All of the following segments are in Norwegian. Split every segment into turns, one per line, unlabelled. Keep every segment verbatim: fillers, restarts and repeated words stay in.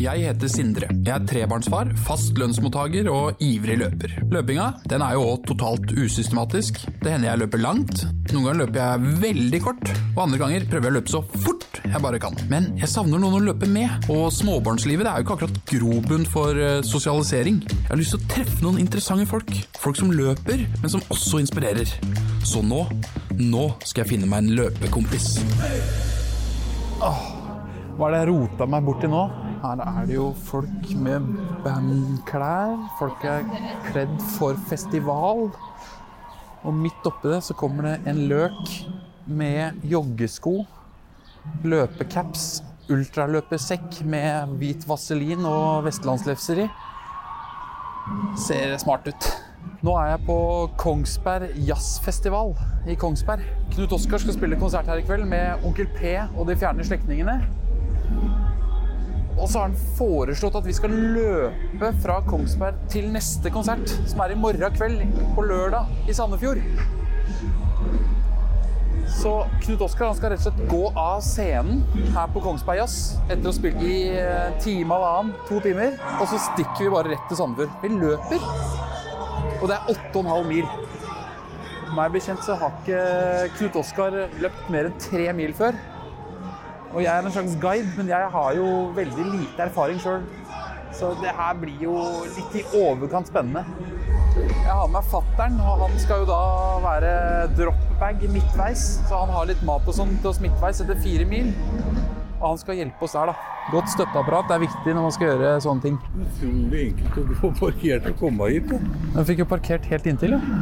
Jeg heter Sindre. Jeg er trebarnsfar, fast lønnsmottager og ivrig løper. Løpinga, den er jo også totalt usystematisk. Det hender jeg løper langt. Noen ganger løper jeg veldig kort, og andre ganger prøver jeg å løpe så fort jeg bare kan. Men jeg savner noen å løpe med, og småbarnslivet det er jo ikke akkurat grobunn for uh, sosialisering. Jeg har lyst til å treffe noen interessante folk. Folk som løper, men som også inspirerer. Så nå, nå skal jeg finne meg en løpekompis. Åh, hva er det jeg rota meg bort til nå? Her er det jo folk med bandklær, folk er kledd for festival, og midt oppi det så kommer det en løk med joggesko, løpecaps, ultraløpesekk med hvit vaselin og vestlandslefser i. Ser smart ut. Nå er jeg på Kongsberg Jazzfestival i Kongsberg. Knut Oskar skal spille konsert her i kveld med Onkel P og de fjerne slektningene. Og så har han foreslått at vi skal løpe fra Kongsberg til neste konsert, som er i morgen kveld på lørdag i Sandefjord. Så Knut Oskar han skal rett og slett gå av scenen her på Kongsberg Jazz etter å ha spilt i time eller annen, to timer, og så stikker vi bare rett til Sandefjord. Vi løper, og det er åtte og en halv mil. Meg bekjent så har ikke Knut Oskar løpt mer enn tre mil før. Og jeg er en slags guide, men jeg har jo veldig lite erfaring selv. Så det her blir jo litt i overkant spennende. Jeg har med fatteren, og han skal jo da være dropbag midtveis. Så han har litt mat og sånt til oss midtveis etter fire mil. Og han skal hjelpe oss der da. Godt støtteapparat, det er viktig når man skal gjøre sånne ting.
Utrolig enkelt å få parkert og komme hit da.
Jeg fikk jo parkert helt inntil, ja.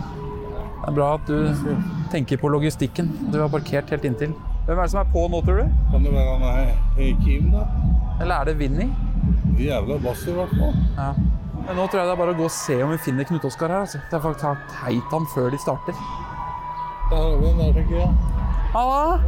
Det er bra at du tenker på logistikken. Du har parkert helt inntil. Hvem er det som er på nå, tror du?
Kan det være med Kim da?
Eller er det Vinny?
Jævla bass i hvert fall.
Ja. Men nå tror jeg det er bare å gå og se om vi finner Knut Oskar her. Altså. Det er faktisk har teit han før de starter.
Der har vi den der, tenker jeg.
Halla!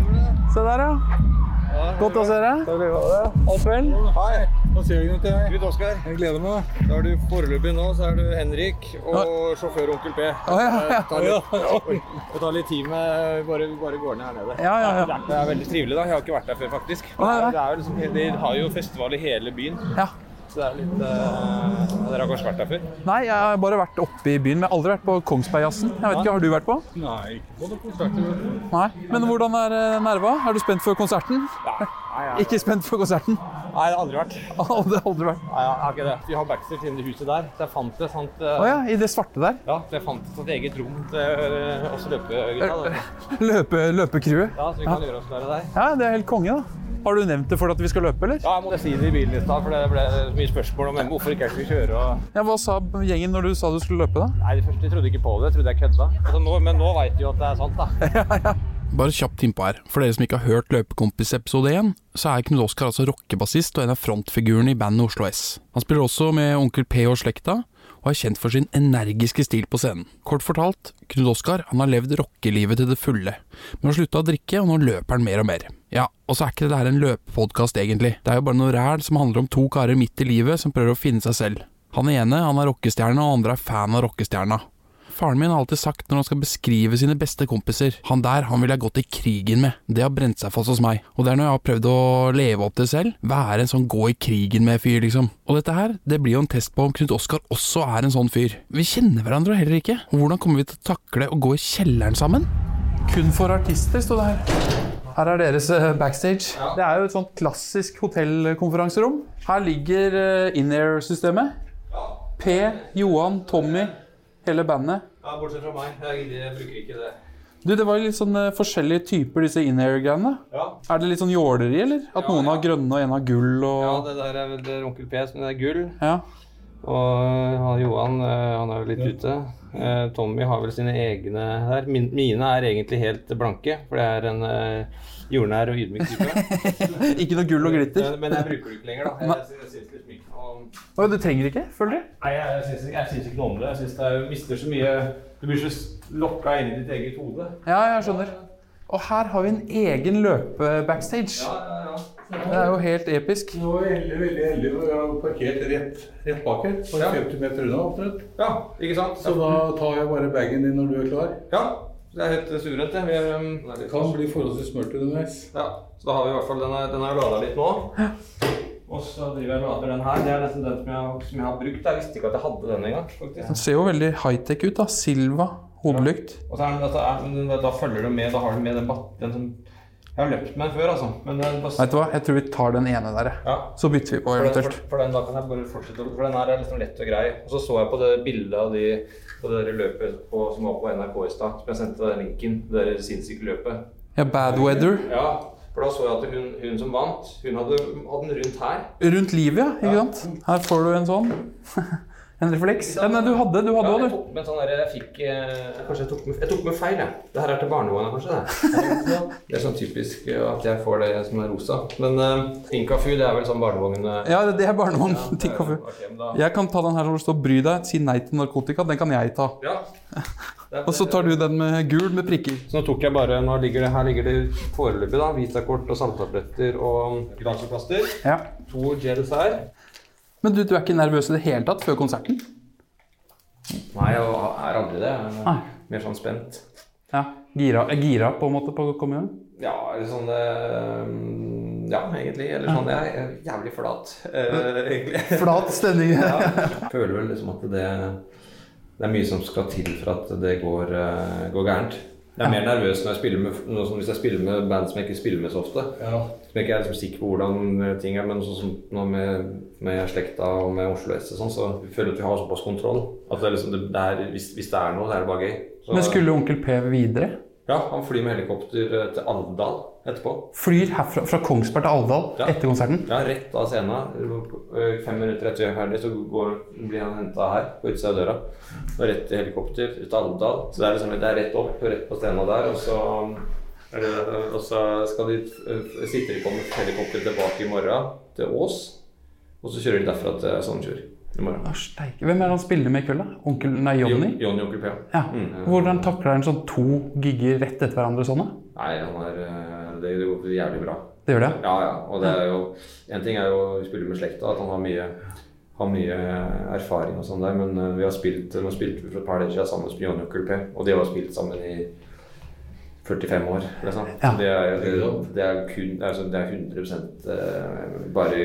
Se der, ja. Godt å se deg. Alt vel?
Hei, hva sier du til deg?
Knut Oskar.
Jeg gleder meg.
Da er du foreløpig nå, så er du Henrik og sjåfør Onkel P.
Å, ja, ja.
Det tar litt, det tar litt tid med bare, bare gårdene her nede.
Ja, ja, ja.
Det er veldig trivelig da, jeg har ikke vært der før faktisk.
Å, nei, nei.
Det er jo liksom, de har jo festival i hele byen.
Ja.
Så det er litt... Uh, dere har kanskje vært der før?
Nei, jeg har bare vært oppe i byen, men jeg har aldri vært på Kongsberg-jazzen. Jeg vet ikke, har du vært på?
Nei, ikke på det konsertet.
Nei, men hvordan er nerva? Er du spent for konserten?
Ja. Nei, ja.
Ikke spent for konserten?
Nei, det har aldri vært.
Aldri, aldri vært.
Nei, jeg har ikke det. Vi har backstage inne i huset der, så jeg fant det sånt... Uh,
Åja, i det svarte der?
Ja, så jeg fant et sånt eget rom til uh, oss løpegutta.
Løpe, løpekrue?
Ja, så vi kan ja. gjøre oss klare der.
Ja, det er helt konge da. Har du nevnt det for at vi skal løpe, eller?
Ja, jeg måtte si det i bilen i sted, for det ble mye spørsmål om hvorfor ikke jeg skulle kjøre. Og...
Ja, hva sa gjengen når du sa du skulle løpe da?
Nei, de første trodde ikke på det, jeg trodde jeg kødda. Altså, nå, men nå vet de jo at det er sant da.
Ja, ja. Bare kjapt innpå her. For dere som ikke har hørt Løpekompis episode én, så er Knut Oskar altså rockebassist og en av frontfigurene i bandet Oslo S. Han spiller også med Onkel P og slekta, og er kjent for sin energiske stil på scenen. Kort fortalt, Knut Oskar han har levd rockelivet til det fulle, men har sluttet å drikke, og nå løper han mer og mer. Ja, og så er ikke det her en løpepodcast egentlig. Det er jo bare noe ræl som handler om to karer midt i livet som prøver å finne seg selv. Han ene, han er rockestjerne, og andre er fan av rockestjerna. Faren min har alltid sagt når han skal beskrive sine beste kompiser, han der, han vil jeg gått i krigen med. Det har brent seg fast hos meg. Og det er når jeg har prøvd å leve opp til selv, være en sånn gå i krigen med fyr, liksom. Og dette her, det blir jo en test på om Knut Oskar også er en sånn fyr. Vi kjenner hverandre heller ikke. Og hvordan kommer vi til å takle å gå i kjelleren sammen? Kun for artister, stod det her. Her er deres backstage. Ja. Det er jo et sånt klassisk hotellkonferanserom. Her ligger in-air-systemet.
Ja.
P, Johan, Tommy, hele bandet.
Ja, bortsett fra meg. Jeg, jeg bruker ikke det.
Du, det var litt sånn uh, forskjellige typer disse in-air-greiene. Ja. Er det litt sånn jåleri, eller? At ja, noen ja. har grønne og en har gull og...
Ja, det der er vel Onkel P som er gull.
Ja.
Og han, Johan, han er jo litt ute. Tommy har vel sine egne her. Min, mine er egentlig helt blanke, for det er en uh, jordnær og ydmyk type.
Ikke noe gull og glitter.
Men, men jeg bruker det ikke lenger da. Jeg, jeg, jeg synes litt mye. Og...
Å, du trenger ikke, føler du?
Nei, jeg, jeg, synes, jeg synes ikke noe om det. Jeg synes det er, mister så mye... Du blir så lokket inn i ditt eget hode.
Ja, jeg skjønner. Og her har vi en egen løpe-backstage.
Ja, ja, ja.
Det er jo helt episk.
Nå er jeg veldig, veldig heldig, og jeg har parkert rett, rett bak her, på femti meter unna, omtrent.
Ja, ikke sant?
Så da tar jeg bare bagen din når du er klar.
Ja, det er helt suverent det. Vi er, um,
det kan bli forholdsvis smørt underveis.
Ja, så da har vi i hvert fall, den er, den er ladet litt nå. Og så driver jeg og lader den her. Det er nesten den som jeg, som jeg har brukt. Jeg visste ikke at jeg hadde den en gang, faktisk.
Den ser jo veldig high-tech ut da, Silva, hodelykt.
Ja. Og så er den, altså, er, men da følger du med, da har du med den, den som... Jeg har løpt med den før, altså. Men den bare...
Vet du hva, jeg tror vi tar den ene der,
ja.
Så bytter vi på eventuelt.
For, for den da kan jeg bare fortsette, for den her er liksom lett og grei. Og så så jeg på det bildet av de, på det der løpet på, som var på N R K i stad, som jeg sendte den linken, det der sinnssyke løpet.
Ja, Bad Weather.
Ja. For da så jeg at hun, hun som vant, hun hadde, hadde den rundt her.
Rundt livet, ja, ikke sant? Ja. Her får du en sånn. En refleks. Ja, nei, du hadde, du hadde
ja,
også, du.
Jeg tok med sånn der, jeg fikk, eh, kanskje jeg tok med, jeg tok med feil, jeg. Det her er til barnevogna, kanskje det. Det er sånn typisk at jeg får det som er rosa. Men uh, Tinkafu, det er vel sånn barnevogn...
Ja, det er barnevogn, ja, Tinkafu.
Okay, da... Jeg
kan ta den her hvor det står bry deg, si nei til narkotika, den kan jeg ta.
Ja.
Og så tar du den med gul med prikker.
Så nå tok jeg bare, nå ligger det, her ligger det foreløpig da, vitakort og salttabletter og glansplaster.
Ja.
To gels her.
Men du, du er ikke nervøs i det hele tatt før konserten?
Nei, jeg er aldri det. Jeg er mer sånn spent.
Ja, gira, er gira på en måte på å komme igjen?
Ja, sånn, ja, egentlig. Eller sånn, jeg er jævlig flat, egentlig.
Flat stemning.
Ja, jeg føler vel liksom at det, det er mye som skal til for at det går, går gærent. Jeg er mer nervøs når jeg spiller med, noe som hvis jeg spiller med band som jeg ikke spiller med så ofte. Ja. Som jeg ikke er liksom sikker på hvordan ting er, men sånn som nå med, med slekta og med Oslo S og sånn, så jeg føler at vi har såpass kontroll. At det er liksom, det er, hvis, hvis det er noe, så er det bare gøy. Så,
men skulle onkel P videre?
Ja, han flyr med helikopter til Alvdal etterpå.
Flyr herfra, fra Kongsberg til Alvdal ja. Etter konserten?
Ja, rett av scenen. Fem minutter etter jeg er ferdig, så går, blir han hentet her på utsida av døra. Og rett til helikopter ut til Alvdal. Så det er, liksom, det er rett opp, rett på scenen der. Og så, er det, og så skal de, sitter de på med helikopter tilbake i morgen til Ås. Og så kjører de derfra til Sandefjord.
Hvem er det han spiller med i kveld da? Onkel, nei, Johnny?
Johnny Onkel P.
Ja. Mm. Hvordan takler han sånn to gigger rett etter hverandre sånn da?
Nei, han er, det er jo jævlig bra.
Det gjør det?
Ja, ja. Og det er jo, en ting er jo å spille med slekta, at han har mye, har mye erfaring og sånn der, men vi har spilt, nå spilte vi for et par dager siden sammen med Johnny Onkel P, og de har spilt sammen i førtifem år, liksom. Ja. Det er, det, det er kun, altså det er hundre prosent bare...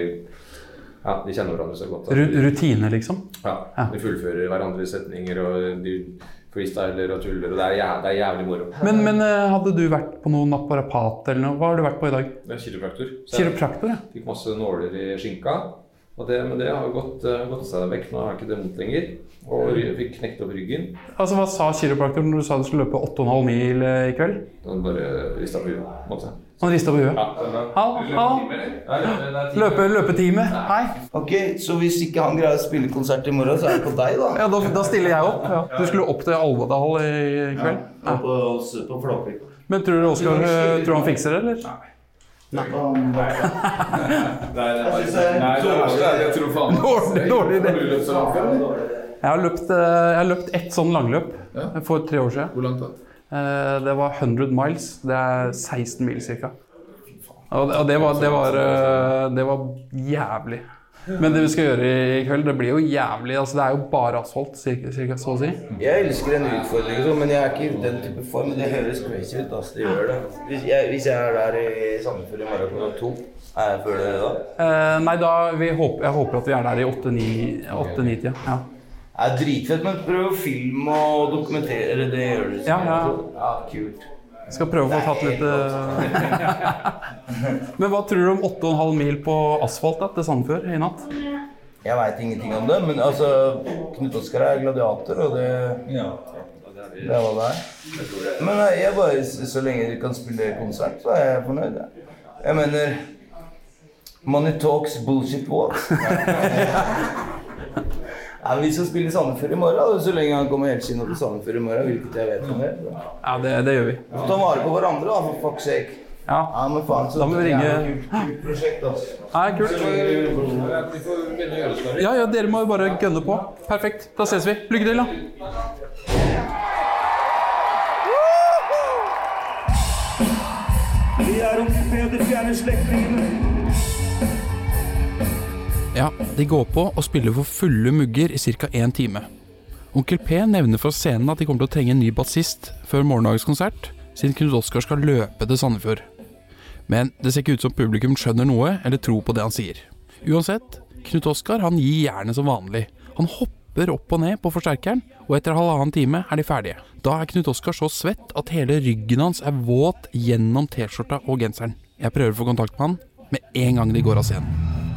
Ja, de kjenner hverandre så godt.
Rutine, liksom?
Ja, de fullfører hverandres setninger, og de freestyler og tuller, og det er, jæv, det er jævlig moro.
Men, men hadde du vært på noen naprapat eller noe? Hva har du vært på i dag?
Det er kiropraktor.
Kiropraktor, ja.
Fikk masse nåler i skinka, og det, men det har gått, gått seg vekk. Nå har jeg ikke det vondt lenger, og fikk knekt opp ryggen. Altså,
hva sa kiropraktoren når du sa du skulle løpe åtte komma fem mil i kveld?
Han bare ristet på huet, måtte jeg.
Han ristet på huet?
Ja.
Hall, hall. Løpe, løpetime. Hei.
Ok, så hvis ikke han greier å spille konsert i morgen, så er det på deg da?
Ja, da, da stiller jeg opp. Ja. Du skulle opp til Alvdal i kveld?
Ja, på, på Flåkvik.
Men tror du Oskar, tror han fikser det, eller?
Nei.
Nei. Nei, jeg tror faen.
Dårlig, dårlig idé. Jeg har løpt, jeg har løpt ett sånn langløp for tre år siden.
Hvor langt da?
Det var hundre miles, det er seksten mil cirka. Og det var, det var, det var jævlig. Men det vi skal gjøre i kveld, det blir jo jævlig, altså det er jo bare asfalt, cirka, cirka så å si.
Jeg elsker en utfordring, men jeg er ikke i den type form, men det høres crazy ut, altså, det gjør det. Hvis jeg, hvis jeg er der i Sandefjord i morgen klokken to, er jeg før det da?
Eh, nei, da, vi håper, jeg håper at vi er der i åtte-ni-tida, ja.
Det er dritfett, men prøv å filme og dokumentere, eller det gjør du.
Ja, ja.
Ja, kult.
Jeg skal prøve å få tatt litt... Men hva tror du om åtte komma fem mil på asfalt da, til Sandefjord i natt?
Jeg vet ingenting om det, men altså, Knut Oskar er gladiator, og det... Ja. Det er hva det er. Men jeg bare, så lenge du kan spille konsert, så er jeg fornøyd. Jeg mener, money talks, bullshit walks. Ja, vi skal spille i Sandefjord i morgen, så lenge han kommer helt siden til Sandefjord i morgen, hvilket jeg vet om det.
Ja, det, det gjør vi.
Så ta vare på hverandre da, for fuck's sake.
Ja,
ja men faen, så
da må vi ringe...
Kult, kult prosjekt, altså.
Nei, kult. Ja, ja, dere må jo bare gønne på. Perfekt, da ses vi. Lykke til da.
Vi er Onkel P, det fjerne slektningene.
Ja, de går på og spiller for fulle mugger i cirka en time. Onkel P nevner fra scenen at de kommer til å trenge en ny bassist før morgendagens konsert, siden Knut Oskar skal løpe til Sandefjord. Men det ser ikke ut som publikum skjønner noe eller tror på det han sier. Uansett, Knut Oskar han gir jernet som vanlig. Han hopper opp og ned på forsterkeren, og etter halvannen time er de ferdige. Da er Knut Oskar så svett at hele ryggen hans er våt gjennom t-skjorta og genseren. Jeg prøver å få kontakt med han med en gang de går av scenen.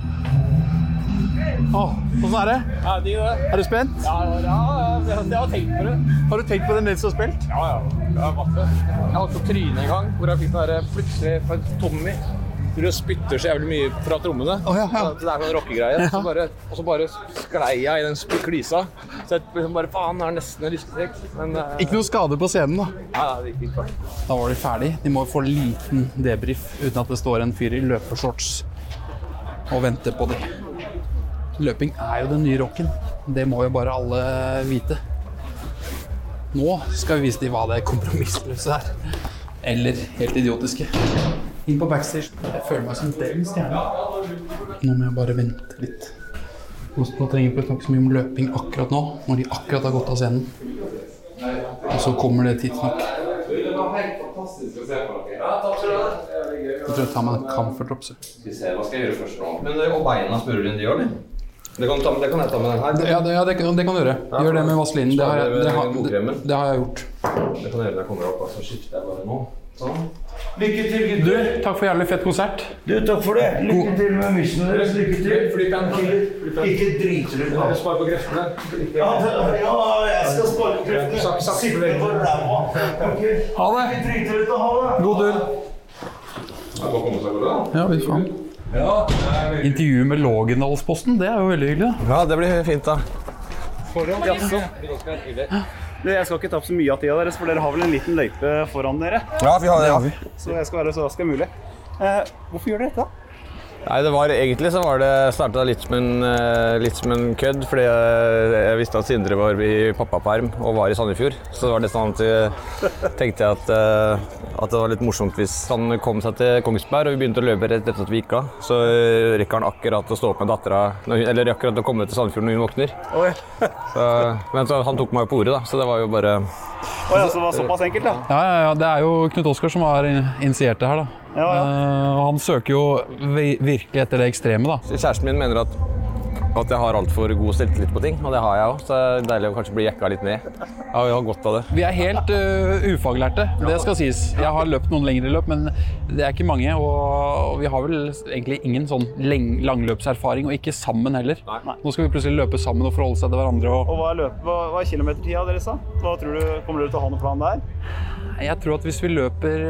Åh, hvordan er det?
Ja, det er det.
Er du spent?
Ja, ja, jeg har tenkt på det.
Har du tenkt på det mens du har spilt?
Ja, ja. Jeg har masse. Jeg har hatt på trynet en gang, hvor jeg fikk den der plutselig fra Tommy. Du spytter så jævlig mye fra trommene.
Oh, ja, ja.
Så det er sånn rockegreie. Ja. Så bare, og så bare sklei jeg i den klisa. Så jeg liksom bare, faen, det er nesten en lysketrekk. Men... Uh,
Ikke noe skade på scenen da?
Ja, det gikk fint.
Da var de ferdig. De må få en liten debrief uten at det står en fyr i løpershorts og venter på dem. Løping er jo den nye rocken. Det må jo bare alle vite. Nå skal vi vise dem hva det kompromissløse er. Eller helt idiotiske. Inn på backstage. Jeg føler meg som den stjerne. Nå må jeg bare vente litt. Nå trenger jeg ikke snakke så mye om løping akkurat nå, når de akkurat har gått av scenen. Og så kommer det tidsnok. Det var helt fantastisk å se på dere. Ja, takk skal du ha. Jeg tror jeg tar meg en comfort-dropse.
Skal vi se, hva skal jeg gjøre først nå? Men og beina spør du inn de gjør, eller? Det kan, ta, det kan jeg ta med den her.
Ja, det, ja, det, kan, det kan du gjøre. Gjør det med vaselinen. Det har jeg, det har, det, det har jeg gjort.
Det kan jeg gjøre når jeg kommer opp, så skifter jeg bare nå. Sånn.
Lykke til, gutter.
Du, takk for jævlig fett konsert.
Du, takk for det. Lykke til med missionen deres. Lykke til.
Flypen,
Ikke, ikke driter ut.
Jeg sparer på kreftene.
Ja, ja, jeg skal spare på kreftene. Sitte på ræva. Okay.
Ha det.
Ikke driter ut og ha det.
God tur.
Jeg må komme seg på det da.
Ja, vi faen.
Ja.
Intervju med Lågendalsposten, det er jo veldig hyggelig.
Ja, det blir fint da.
Foran, jaså. Jeg skal ikke ta opp så mye av tida deres, for dere har vel en liten løype foran dere.
Ja, vi har det, ja.
Så jeg skal være så rask som mulig. Eh, hvorfor gjør dere dette?
Nei, det var egentlig så var det startet litt som en, litt som en kødd, fordi jeg, jeg visste at Sindre var i pappaperm og var i Sandefjord. Så det var det sånn at jeg tenkte at, at det var litt morsomt hvis han kom seg til Kongsberg og vi begynte å løpe rett etter at vi gikk av. Så rekker han akkurat å stå opp med dattera, eller akkurat å komme til Sandefjord når hun våkner.
Oi.
Så, men så, han tok meg på ordet da, så det var jo bare...
Oi, altså, det var såpass enkelt da?
Ja, ja, ja, det er jo Knut Oskar som har initiert det her da.
Ja, ja.
Uh, han søker jo virkelig etter det ekstreme da.
Kjæresten min mener at, at jeg har alt for god selvtillit på ting, og det har jeg også, så det er deilig å kanskje bli jekka litt ned. Ja, jeg har godt av det.
Vi er helt uh, ufaglærte, det skal sies. Jeg har løpt noen lengre løp, men det er ikke mange, og, og vi har vel egentlig ingen sånn langløpserfaring, og ikke sammen heller.
Nei.
Nå skal vi plutselig løpe sammen og forholde seg til hverandre. Og,
og hva er, løp, hva, hva er kilometertida deres da? Hva tror du, kommer dere til å ha noen plan der?
jeg tror at hvis vi løper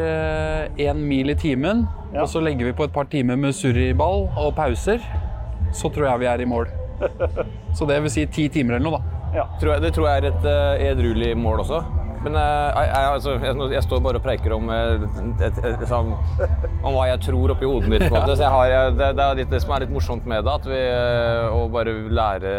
en mil i timen, ja. og så legger vi på et par timer med surriball og pauser, så tror jeg vi er i mål. Så det vil si ti timer eller noe da.
Ja. Tror jeg, det tror jeg er et uh, edruelig mål også. Men uh, jeg, jeg, altså, jeg, jeg står bare og preiker om, uh, et, et, et, liksom, om hva jeg tror oppi hodet mitt. På en måte. Så jeg har, jeg, det, det er litt det som er litt morsomt med det, at vi uh, å bare lære,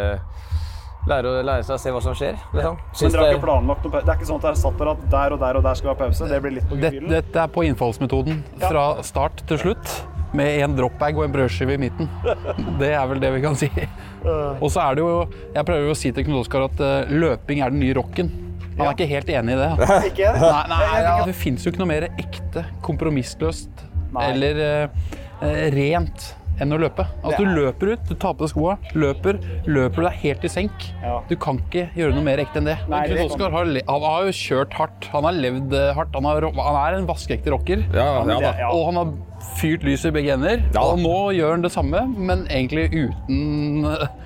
lære, lære seg å se hva som skjer. Liksom.
Men dere har ikke planlagt noe, det er ikke sånn at dere satt der at der og der og der skal være pause? Det blir litt på gefühlen?
Dette, dette er på innfallsmetoden, fra start til slutt. Med en dropbag og en brødskive i midten. Det er vel det vi kan si. Og så er det jo, jeg prøver jo å si til Knut Oskar at uh, løping er den nye rocken. Han er ikke helt enig i det.
Ikke?
Nei, nei, ja, det finnes jo ikke noe mer ekte, kompromissløst nei. eller uh, rent enn å løpe. Altså du løper ut, du tar på deg skoa, løper, løper du deg helt i senk. Ja. Du kan ikke gjøre noe mer ekte enn det. Nei, Knut Oskar har, han har jo kjørt hardt, han har levd hardt, han, har, han er en vaskeekte rocker. Ja, ja, ja. Og han har fyrt lys i begge ender, ja. og nå gjør han det samme, men egentlig uten...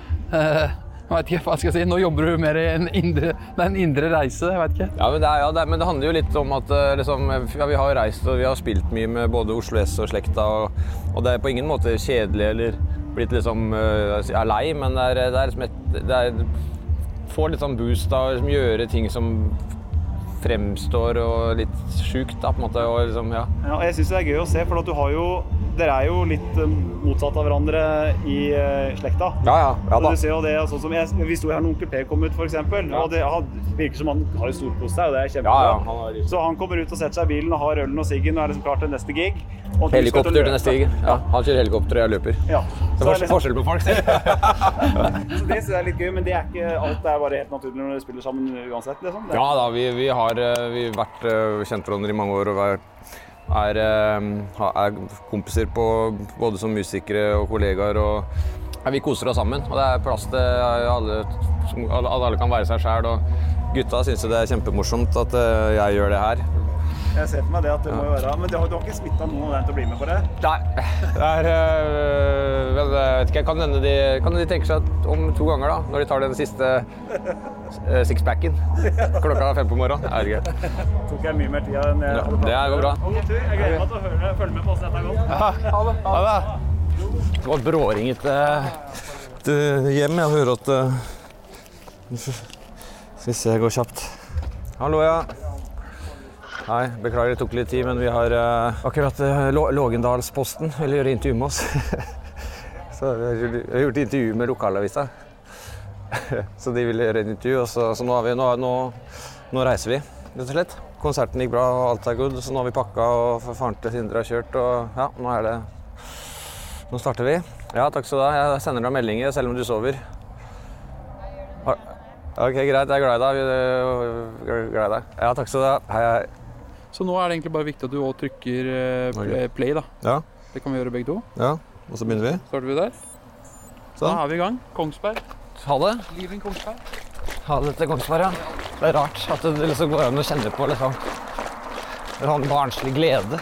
Uh, jeg vet ikke hva jeg skal si, nå jobber du mer i en indre, det er en indre reise, jeg vet ikke.
Ja, men det, er, ja, det, er, men det handler jo litt om at liksom, ja, vi har reist og vi har spilt mye med både Oslo S og Slekta, og, og det er på ingen måte kjedelig eller blitt liksom, uh, er lei, men det er, det er liksom et, det er, får litt sånn boost da, liksom, gjøre ting som fremstår og litt sjukt da, på en måte, og liksom, ja. Ja,
jeg synes det er gøy å se, for at du har jo, dere er jo litt motsatt av hverandre i uh, Slekta. Ja, ja, ja da. Og du ser jo det, sånn som jeg, vi stod her når Onkel P kom ut for eksempel, ja. og det han, virker som han har jo storkost seg, og det er kjempebra. Ja, ja, han har... Så han kommer ut og setter seg i bilen og har ølen og siggen og er liksom klar til neste gig.
Helikopter til neste gig, ja. Han kjører helikopter og jeg løper. Ja. Så det er liksom... forskjell på folk.
Så det synes jeg er litt gøy, men det er ikke, alt er bare helt naturlig når dere spiller sammen uansett, liksom.
Ja da, vi, vi har vi vært kjent hverandre i mange år og vært er, er kompiser på både som musikere og kollegaer, og ja, vi koser oss sammen. Og det er plass til alle, alle, alle kan være seg selv, og gutta synes det er kjempemorsomt at jeg gjør det her.
Jeg ser for meg det at det må jo være, men du har, du har ikke smittet noen av dem til å bli med på det?
Nei, det er, øh, jeg vet ikke, kan hende de, kan de tenke seg om to ganger da, når de tar den siste uh, sixpacken, klokka fem på morgenen. Jeg vet ikke.
Tok jeg mye mer tid enn jeg hadde
ja, det går bra.
Ok, tur. Jeg gleder meg til å høre, følge med på hvordan dette har gått.
Ja, ha det. Ha det. Det var bråringet til hjem, jeg hører at... Uh, skal vi se, jeg går kjapt. Hallo, ja. Nei, beklager det tok litt tid, men vi har uh, akkurat uh, Lågendalsposten vil gjøre intervju med oss. Så vi har gjort intervju med lokalavisa. Så de ville gjøre et intervju, og så, så nå, har vi, nå, nå, nå reiser vi, rett og slett. Konserten gikk bra, og alt er good, så nå har vi pakka, og faren til Sindre har kjørt, og ja, nå er det... Nå starter vi. Ja, takk skal du ha. Jeg sender deg meldinger, selv om du sover. Ok, greit, jeg er glad i deg. Jeg er glad i deg. Ja, takk skal du ha. Hei, hei.
Så nå er det egentlig bare viktig at du også trykker uh, play da.
Ja.
Det kan vi gjøre begge to.
Ja, og så begynner vi.
Starter vi der. Så da er vi i gang. Kongsberg.
Ha det.
Liven Kongsberg.
Ha det til Kongsberg, ja. Det er rart at det liksom går an å kjenne på liksom, en sånn barnslig glede.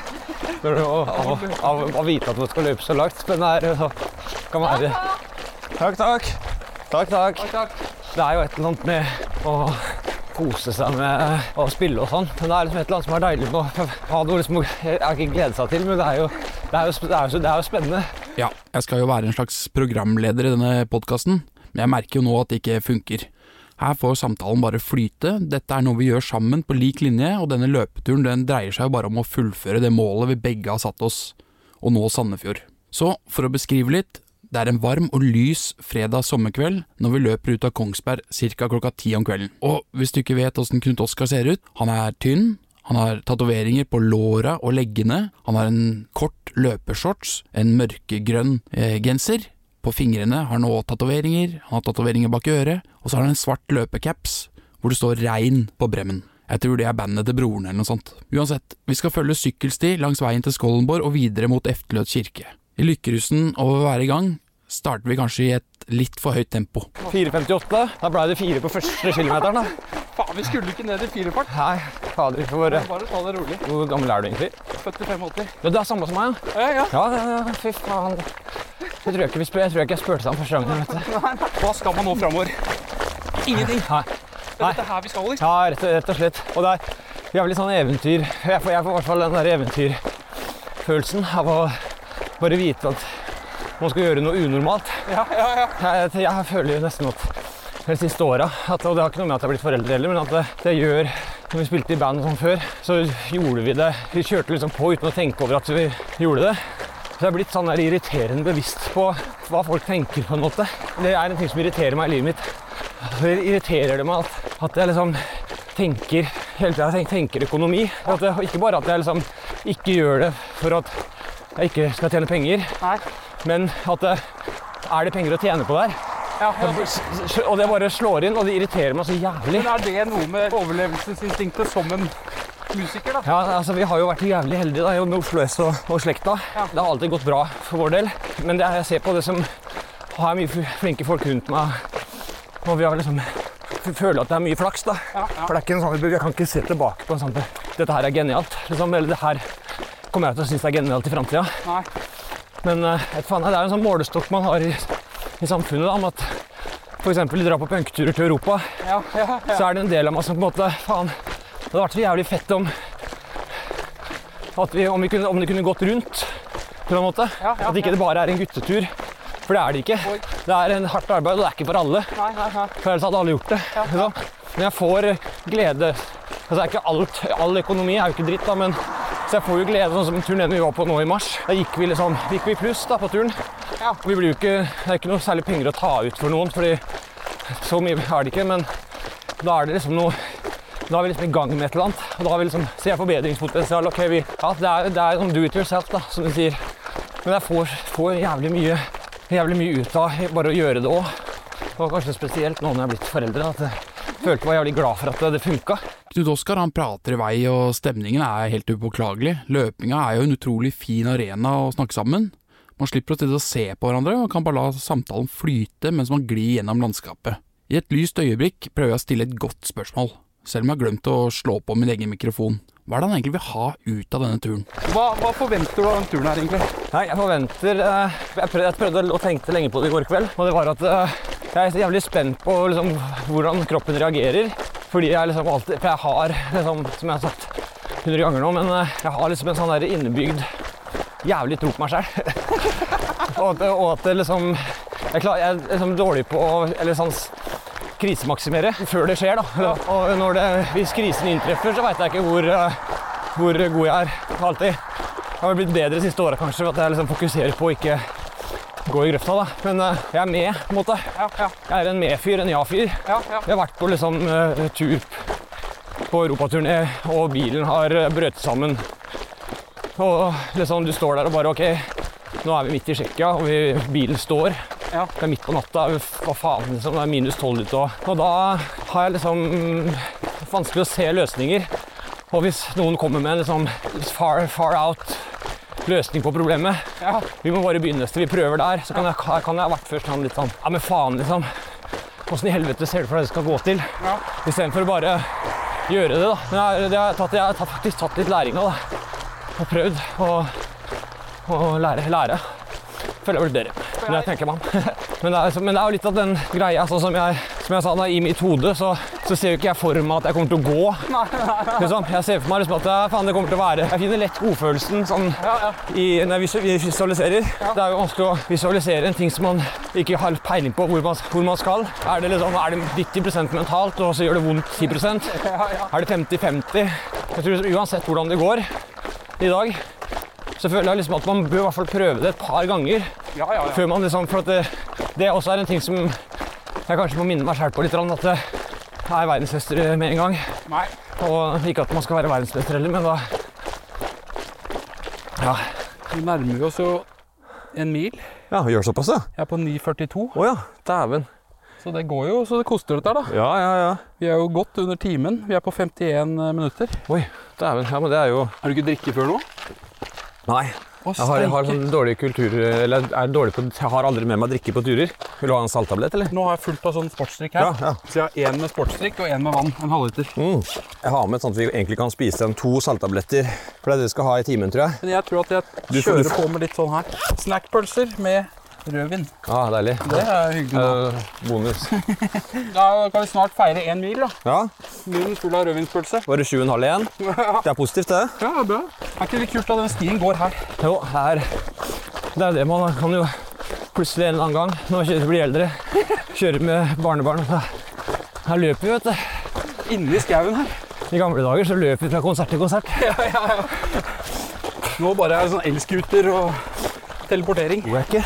Av, av, av å vite at man skal løpe så langt, men det er, så, kan være... Takk, takk. Takk, takk.
Takk, takk.
Det er jo et eller annet med å kose seg med å spille og sånn, men det er liksom et eller annet som er deilig med å ha noe liksom, jeg har ikke gledet seg til, men det er jo, det er jo, det er jo, det er jo spennende.
Ja, jeg skal jo være en slags programleder i denne podcasten, men jeg merker jo nå at det ikke funker. Her får samtalen bare flyte, dette er noe vi gjør sammen på lik linje, og denne løpeturen den dreier seg jo bare om å fullføre det målet vi begge har satt oss, og nå Sandefjord. Så, for å beskrive litt, det er en varm og lys fredag sommerkveld når vi løper ut av Kongsberg cirka klokka ti om kvelden. Og hvis du ikke vet hvordan Knut Oskar ser ut, han er tynn, han har tatoveringer på låra og leggene, han har en kort løpeshorts, en mørkegrønn eh, genser, på fingrene har han også tatoveringer, han har tatoveringer bak øret, og så har han en svart løpecaps hvor det står Rein på bremmen. Jeg tror det er bandet til broren eller noe sånt. Uansett, vi skal følge sykkelsti langs veien til Skollenborg og videre mot Efteløt kirke. I lykkerusen over å være i gang starter vi kanskje i et litt for høyt tempo.
fire femtiåtte, da ble det fire på første kilometeren da.
Faen, vi skulle ikke ned i firefart.
Nei, fader, vi får...
Bare ta det rolig.
Hvor gammel er du egentlig?
født i åttifem.
Ja, det er samme som meg,
ja. Ja, ja.
Ja, ja, ja, fy faen. Jeg tror ikke, vi spør, jeg tror ikke jeg spurte seg om første gangen, vet du.
Nei, hva skal man nå fremover? Ingenting.
Nei.
Det er dette her vi skal, liksom.
Ja, rett, rett og slett. Og det er jævlig sånn eventyr. Jeg får, jeg får i hvert fall den der eventyrfølelsen av å bare vite at man skal gjøre noe unormalt.
Ja, ja, ja.
Jeg, jeg føler jo nesten at de siste årene, at, og det har ikke noe med at jeg har blitt foreldre heller, men at det, det gjør, når vi spilte i band sånn før, så gjorde vi det, vi kjørte liksom på uten å tenke over at vi gjorde det. Så jeg har blitt sånn der irriterende bevisst på hva folk tenker på en måte. Det er en ting som irriterer meg i livet mitt. Så irriterer det meg at, at jeg liksom tenker, hele tiden tenker, tenker økonomi. At det, ikke bare at jeg liksom ikke gjør det for at jeg ikke skal tjene penger,
Nei.
Men at det, er det penger å tjene på der?
Ja, ja.
Og det bare slår inn, og det irriterer meg så jævlig.
Men er det noe med overlevelsesinstinktet som en musiker, da?
Ja, altså vi har jo vært jævlig heldige da, med Oslo S og, og slekta. Ja. Det har alltid gått bra for vår del. Men det er, jeg ser på det som har mye flinke folk rundt meg, og vi har liksom føler at det er mye flaks da. Ja, ja. For det er ikke en sånn, jeg kan ikke se tilbake på en sånn, dette her er genialt. Liksom, eller det her kommer jeg til å synes det er genialt i fremtiden.
Nei.
Men et faen, det er en sånn målestokk man har i, i samfunnet da, om at for eksempel dra på punkturer til Europa,
ja, ja, ja.
Så er det en del av meg som på en måte, faen, det hadde vært så jævlig fett om, at vi, om, vi kunne, om det kunne gått rundt, på en måte. Ja, ja, at ikke det bare er en guttetur, for det er det ikke. Oi. Det er en hardt arbeid, og det er ikke for alle.
Nei, nei, nei.
For ellers hadde alle gjort det. Ja, ja. Men jeg får glede, altså er ikke alt, all økonomi er jo ikke dritt da, men så jeg får jo glede, sånn som turen vi var på nå i mars. Da gikk vi liksom, gikk vi pluss da på turen. Ja. Vi blir jo ikke, det er ikke noe særlig penger å ta ut for noen, fordi så mye er det ikke, men da er det liksom noe, da er vi liksom i gang med et eller annet, og da har vi liksom, ser jeg forbedringspotensial, ok, vi, ja, det er, det er sånn do it yourself da, som de sier. Men jeg får, får jævlig mye, jævlig mye ut av bare å gjøre det også. Og kanskje spesielt nå når jeg er blitt foreldre, at jeg følte meg jævlig glad for at det funket.
Knut Oskar han prater i vei, og stemningen er helt upåklagelig. Løpinga er jo en utrolig fin arena å snakke sammen. Man slipper å sitte og se på hverandre, og kan bare la samtalen flyte mens man glir gjennom landskapet. I et lyst øyeblikk prøver jeg å stille et godt spørsmål, selv om jeg har glemt å slå på min egen mikrofon. Hva er det han egentlig vil ha ut av denne turen?
Hva, hva forventer du av den turen her egentlig?
Nei, jeg forventer eh, jeg, prøvde, jeg prøvde å tenke lenge på det i går kveld, og det var at eh, jeg er jævlig spent på liksom, hvordan kroppen reagerer. Fordi jeg liksom alltid, for jeg har liksom, som jeg har sagt hundre ganger nå, men eh, jeg har liksom en sånn der innebygd jævlig tro på meg selv. og, at, og at det liksom, jeg, klar, jeg er liksom dårlig på å eller sånn krisemaksimere før det skjer da. Og når det, hvis krisen inntreffer, så vet jeg ikke hvor, hvor god jeg er alltid. Jeg har blitt bedre de siste årene kanskje, for at jeg liksom fokuserer på å ikke gå i grøfta da. Men uh, jeg er med, på en måte. Ja, ja. Jeg er en med-fyr, en ja-fyr. Ja, ja. Jeg har vært på liksom uh, tur på europaturné, og bilen har brøt sammen. Og liksom du står der og bare, ok, nå er vi midt i Tsjekkia, og vi, bilen står. Ja. Det er midt på natta, hva faen, liksom, det er minus tolv ute. Og, og da har jeg liksom vanskelig å se løsninger. Og hvis noen kommer med en liksom far, far out løsning på problemet, ja. Vi må bare begynne neste, vi prøver der, så kan jeg, kan jeg vært først sånn litt sånn, ja men faen liksom, hvordan i helvete ser du for deg det skal gå til? Ja. I stedet for å bare gjøre det da. Men jeg, det har tatt, jeg har tatt, faktisk tatt litt læring av det. Og prøvd å, å lære, lære. Føler jeg vel bedre, når jeg tenker meg om. Men det er, men det er jo litt av den greia, sånn som jeg, som jeg sa da, i mitt hode, så, så ser jo ikke jeg for meg at jeg kommer til å gå. Nei, nei, nei. Liksom. Jeg ser for meg liksom at det, faen, det kommer til å være, jeg finner lett godfølelsen sånn, ja, ja. I, når jeg visualiserer. Ja. Det er jo vanskelig å visualisere en ting som man ikke har peiling på hvor man, hvor man skal. Er det, liksom, er det nitti prosent mentalt, og så gjør det vondt ti prosent? Ja, ja. Er det femti femti? Jeg tror uansett hvordan det går i dag, så føler jeg liksom at man bør i hvert fall prøve det et par ganger. Ja, ja, ja. Før man liksom, for at det, det også er en ting som jeg kanskje må minne meg selv på litt, at det er verdensmester med en gang. Nei. Og ikke at man skal være verdensmester heller, men da... Ja.
Vi nærmer oss jo en mil.
Ja, gjør såpass, ja.
Jeg er på ni førtito.
Åja, dæven.
Så det går jo, så det koster dette da.
Ja, ja, ja.
Vi er jo godt under timen. Vi er på femtien minutter.
Oi, dæven. Ja, men det er jo...
Har du ikke drikke før nå?
Nei. Jeg har, jeg har sånn dårlig kultur, eller er dårlig på, jeg har aldri med meg drikke på turer. Vil du ha en salttablett, eller?
Nå har jeg fullt av sånn sportsdrikk her. Ja, ja. Så jeg har en med sportsdrikk og en med vann, en halvliter.
Mm. Jeg har med sånn at vi egentlig kan spise en to salttabletter, for det er det vi skal ha i timen, tror jeg.
Men jeg tror at jeg du, kjører du... på med litt sånn her. Snackpølser med rødvin.
Ja, deilig.
Det er hyggelig.
Uh, bonus.
Da kan vi snart feire en mil da.
Ja.
Munnen full av rødvinspølse.
Var det sju og en halv igjen? Ja. Det er positivt, det.
Ja, bra. Er ikke litt kult at den stien går her?
Jo, her. Det er det man kan jo plutselig en eller annen gang, når vi blir eldre, kjøre med barnebarn. Her løper vi, vet du.
Inne i skauen her.
I gamle dager så løper vi fra konsert til konsert.
Ja, ja, ja. Nå bare er det sånn elskuter og teleportering.
Hvor er ikke?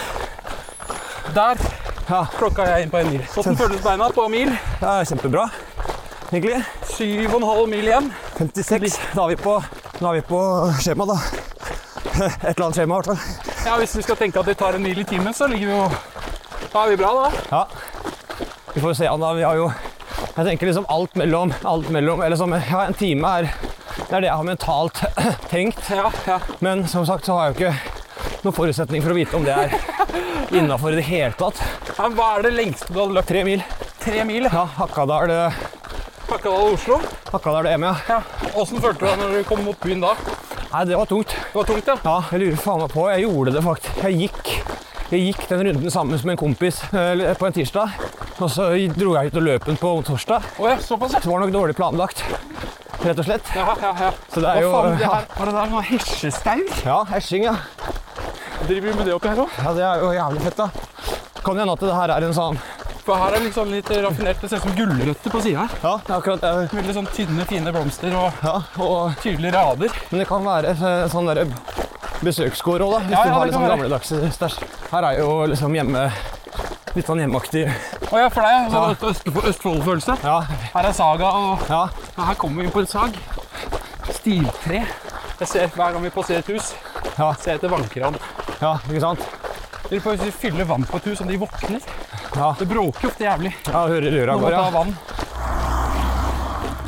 Der ja. Klokka jeg inn på en mil. Hvordan føles beina på mil?
Ja, kjempebra, egentlig.
Syv og en halv mil igjen.
femtiseks. Da er vi på, nå er vi på skjema, da. Et eller annet skjema, i hvert fall.
Ja, hvis vi skal tenke at det tar en mil i timen, så ligger vi jo... Da er vi bra, da.
Ja. Vi får se, Anna. Vi har jo... Jeg tenker liksom alt mellom... Alt mellom... Eller som... Ja, en time er... Det er det jeg har mentalt tenkt. Ja, ja. Men som sagt så har jeg jo ikke noen forutsetning for å vite om det er innenfor i det hele tatt.
Ja, hva er det lengste du hadde løpt?
Tre mil.
Tre mil?
Ja, Hakadal...
Hakadal Oslo?
Hakadal hjemme, ja.
Ja. Hvordan følte du deg når du kom mot byen da?
Nei, det var tungt.
Det var tungt, ja?
Ja, jeg lurer faen meg på. Jeg gjorde det faktisk. Jeg gikk, jeg gikk den runden sammen med en kompis på en tirsdag, og så dro jeg ut og løp den på torsdag.
Å ja, såpass.
Så var det nok dårlig planlagt, rett og slett.
Ja, ja, ja.
Så det er jo...
Hva faen, det her, var det der noe hesjestaur?
Ja, hesjing, ja.
Driver du med det oppi her også?
Ja, det er jo jævlig fett da. Kan jo hende at det her er en sånn...
For her er det liksom litt raffinert, det ser ut som gullrøtter på siden her.
Ja, det er akkurat det.
Veldig sånn tynne, fine blomster og,
ja, og
tydelige rader.
Men det kan være en sånn der besøksgård også da, hvis ja, ja, du har litt sånn gamledags stæsj. Her er jo liksom hjemme, litt sånn hjemmeaktig.
Å ja, for deg, sånn ja. Østfold, Østfold-følelse.
Ja.
Her er saga, og
ja.
Her kommer vi inn på et sag. Stiltre. Jeg ser hver gang vi passerer et hus,
ja.
Ser etter vannkran.
Ja, ikke sant?
Dere får hvis vi fyller vann på et hus, om de våkner.
Ja.
Det bråker jo ofte jævlig.
Ja, hører røra går, ja.
Nå må ta vann.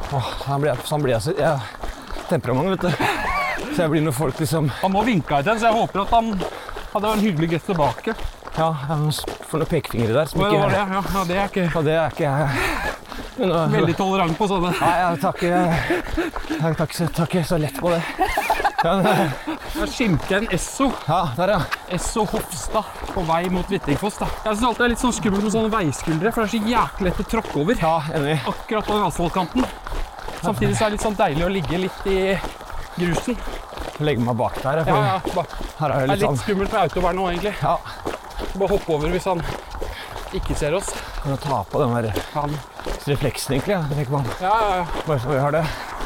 Åh, sånn blir jeg, sånn blir jeg så jeg, temperament, vet du. Så jeg blir med folk liksom...
Han nå vinket til den, så jeg håper at han hadde en hyggelig gest tilbake.
Ja, jeg får noen pekefingre der som
ikke... Det var det, ja. Ja, det er ikke...
Ja, det er ikke jeg... Men, uh,
veldig tolerant på sånne.
Nei, jeg tar ikke, jeg tar ikke, tar ikke så lett på det. Ja,
jeg skimte en Esso.
Ja, der ja.
Esso Hofstad på vei mot Hvittingfoss da. Jeg synes alltid det er litt sånn skummelt med sånne veiskuldre, for det er så jæklig lett å tråkke over.
Ja, enig.
Akkurat på den asfaltkanten. Samtidig så er det litt sånn deilig å ligge litt i grusen.
Legge meg bak der.
Ja, ja. Bare,
her er det litt,
litt
sånn...
skummelt med autovern nå, egentlig.
Ja.
Bare hoppe over hvis han ikke ser oss.
Kan du ta på den der
han.
refleksen, egentlig? Ja, tenker man.
Ja, ja, ja.
Bare så vi har det.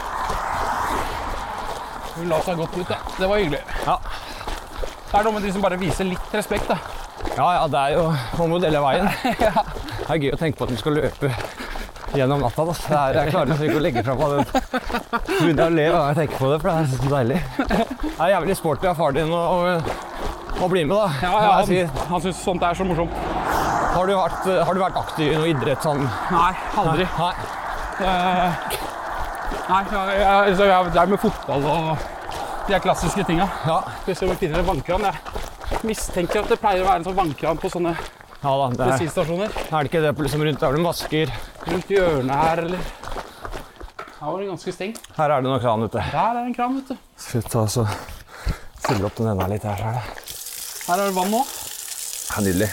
Hun la seg godt ut, da. Det var hyggelig.
Ja.
Det er noe med de som bare viser litt respekt, da.
Ja, ja, det er jo man må dele veien. Ja. Det er gøy å tenke på at du skal løpe gjennom natta, da. Det er, jeg klarer ikke å legge fra på den. Begynner å le når jeg tenker på det, for det er så deilig. Det er jævlig sporty av far din å, å, å bli med, da.
Ja, ja, han, han synes sånt er så morsomt.
Har du vært, har du vært aktiv i noe idrett sånn?
Nei, aldri.
Nei.
Uh, nei, jeg, jeg, jeg er med fotball og de klassiske tingene.
Ja.
Hvis jeg finner en vannkran, jeg mistenker at det pleier å være en sånn vannkran på sånne
ja, da, det er,
bensinstasjoner.
Er det ikke det på liksom rundt der de vasker?
Rundt hjørnet her, eller... Her var det ganske stengt.
Her er det noen kran ute.
Der er det en kran, vet du.
Skal vi ta så fylle opp den enda litt her, så er det.
Her er det vann nå.
Ja, nydelig.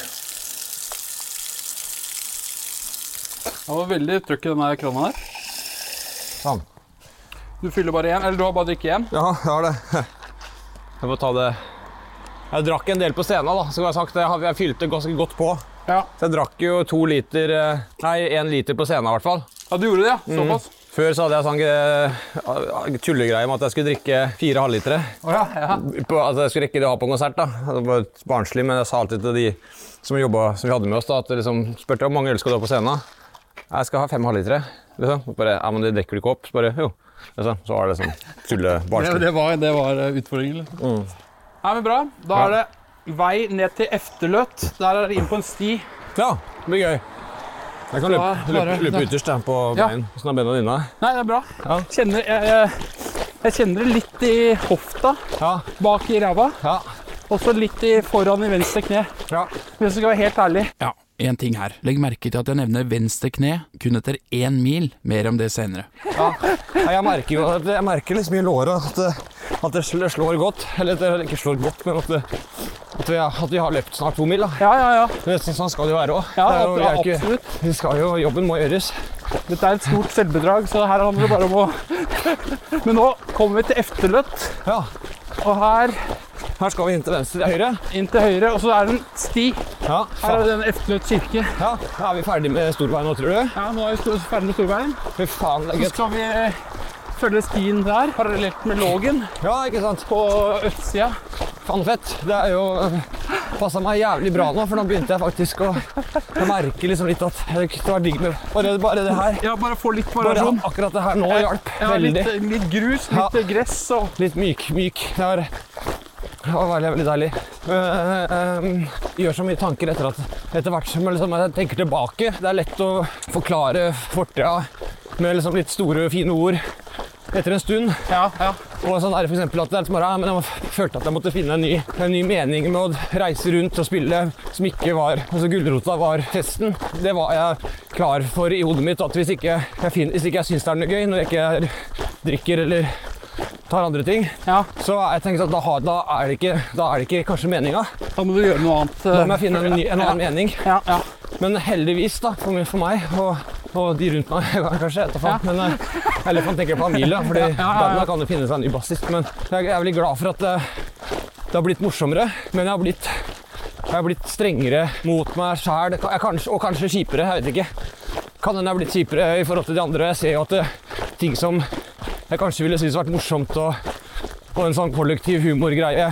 Det var veldig trøkk i denne kranen her.
Sånn.
Du fyller bare igjen, eller du har bare drikke igjen?
Ja, jeg har det. Jeg får ta det. Jeg drakk en del på scenen da, så jeg har sagt det. Jeg fylte ganske godt på.
Ja.
Så jeg drakk jo to liter, nei, en liter på scenen i hvert fall.
Ja, du gjorde det, ja. Såpass.
Mm. Før så hadde jeg sånn uh, tullegreie med at jeg skulle drikke fire halvlitere.
Oh, ja, ja.
På, altså jeg skulle rekke det å ha på en konsert da. Det var barnslig, men jeg sa alltid til de som jobbet, som vi hadde med oss da, at jeg liksom spurte om mange øl skal du ha på scenen. Jeg skal ha fem halvlitere. Liksom. Bare, ja, men det drikker du ikke opp. Så bare, jo. Liksom. Så var det sånn tullebarnslig.
Det, det, var, det var utfordringen. Liksom. Mm. Ja, men bra. Da er det vei ned til Efterløt. Der er det inn på en sti.
Ja, det blir gøy. Jeg kan løpe, løpe, løpe ytterst der på veien. Ja. Sånn er bena dine.
Nei, det er bra. Ja. Kjenner, jeg, jeg kjenner det litt i hofta,
ja.
Bak i ræva.
Ja.
Og så litt i foran i venstre kne.
Ja.
Hvis jeg skal være helt ærlig.
Ja, en ting her. Legg merke til at jeg nevner venstre kne kun etter én mil. Mer om det senere.
Ja, jeg merker jo jeg merker liksom i låret at det, at det slår godt. Eller at det ikke slår godt, men at det... At vi, at vi har løpt snart to mil da.
Ja, ja, ja.
Det, sånn skal det jo være også.
Ja,
det er jo,
ja,
ikke,
absolutt.
Vi skal jo, jobben må gjøres.
Dette er et stort selvbedrag, så her handler det bare om å... Men nå kommer vi til Efterløt.
Ja.
Og her...
Her skal vi inn til venstre, til høyre.
Inn til høyre, og så er det en sti.
Ja,
her er det en Efterløt kirke.
Ja, da er vi ferdig med Storveien nå, tror du?
Ja, nå er vi ferdig med Storveien.
Fy faen, det er gøy.
Så skal vi eh, følge stien der, parallelt med Lågen.
Ja, ikke sant?
På østsida.
Fan fett. Det er jo passet meg jævlig bra nå, for nå begynte jeg faktisk å jeg merker liksom litt at det var digg med bare, bare det her.
Ja, bare få litt variasjon.
Bare akkurat det her nå hjalp
ja,
veldig.
Litt, litt grus, litt ja. Gress og...
Litt myk, myk. Det var, det var veldig, veldig deilig. Uh, um, gjør så mye tanker etter at etter hvert som liksom, jeg tenker tilbake. Det er lett å forklare fortida med liksom litt store, fine ord. Etter en stund.
Ja, ja.
Og sånn er det for eksempel at det er litt bare, men jeg følte at jeg måtte finne en ny, en ny mening med å reise rundt og spille som ikke var, altså gulrota var festen. Det var jeg klar for i hodet mitt, at hvis ikke jeg, finner, hvis ikke jeg synes det er noe gøy, når jeg ikke drikker eller tar andre ting, ja. Så jeg tenkte at da, da, er det ikke, da er det ikke kanskje meningen.
Da må du gjøre noe annet.
Da må jeg finne en, ny, en annen
ja.
mening.
Ja, ja.
Men heldigvis da, for meg, for meg og, og de rundt meg, kanskje etterfall, ja. Men eller for å tenke på Amelia, fordi ja, ja, ja. Da kan det finne seg en ny bassist, men jeg er veldig glad for at det, det har blitt morsommere, men jeg har blitt, jeg har blitt strengere mot meg selv, kanskje, og kanskje kjipere, jeg vet ikke. Kan den ha blitt kjipere i forhold til de andre? Jeg ser jo at det, ting som jeg kanskje ville synes vært morsomt og, og en sånn kollektiv humorgreie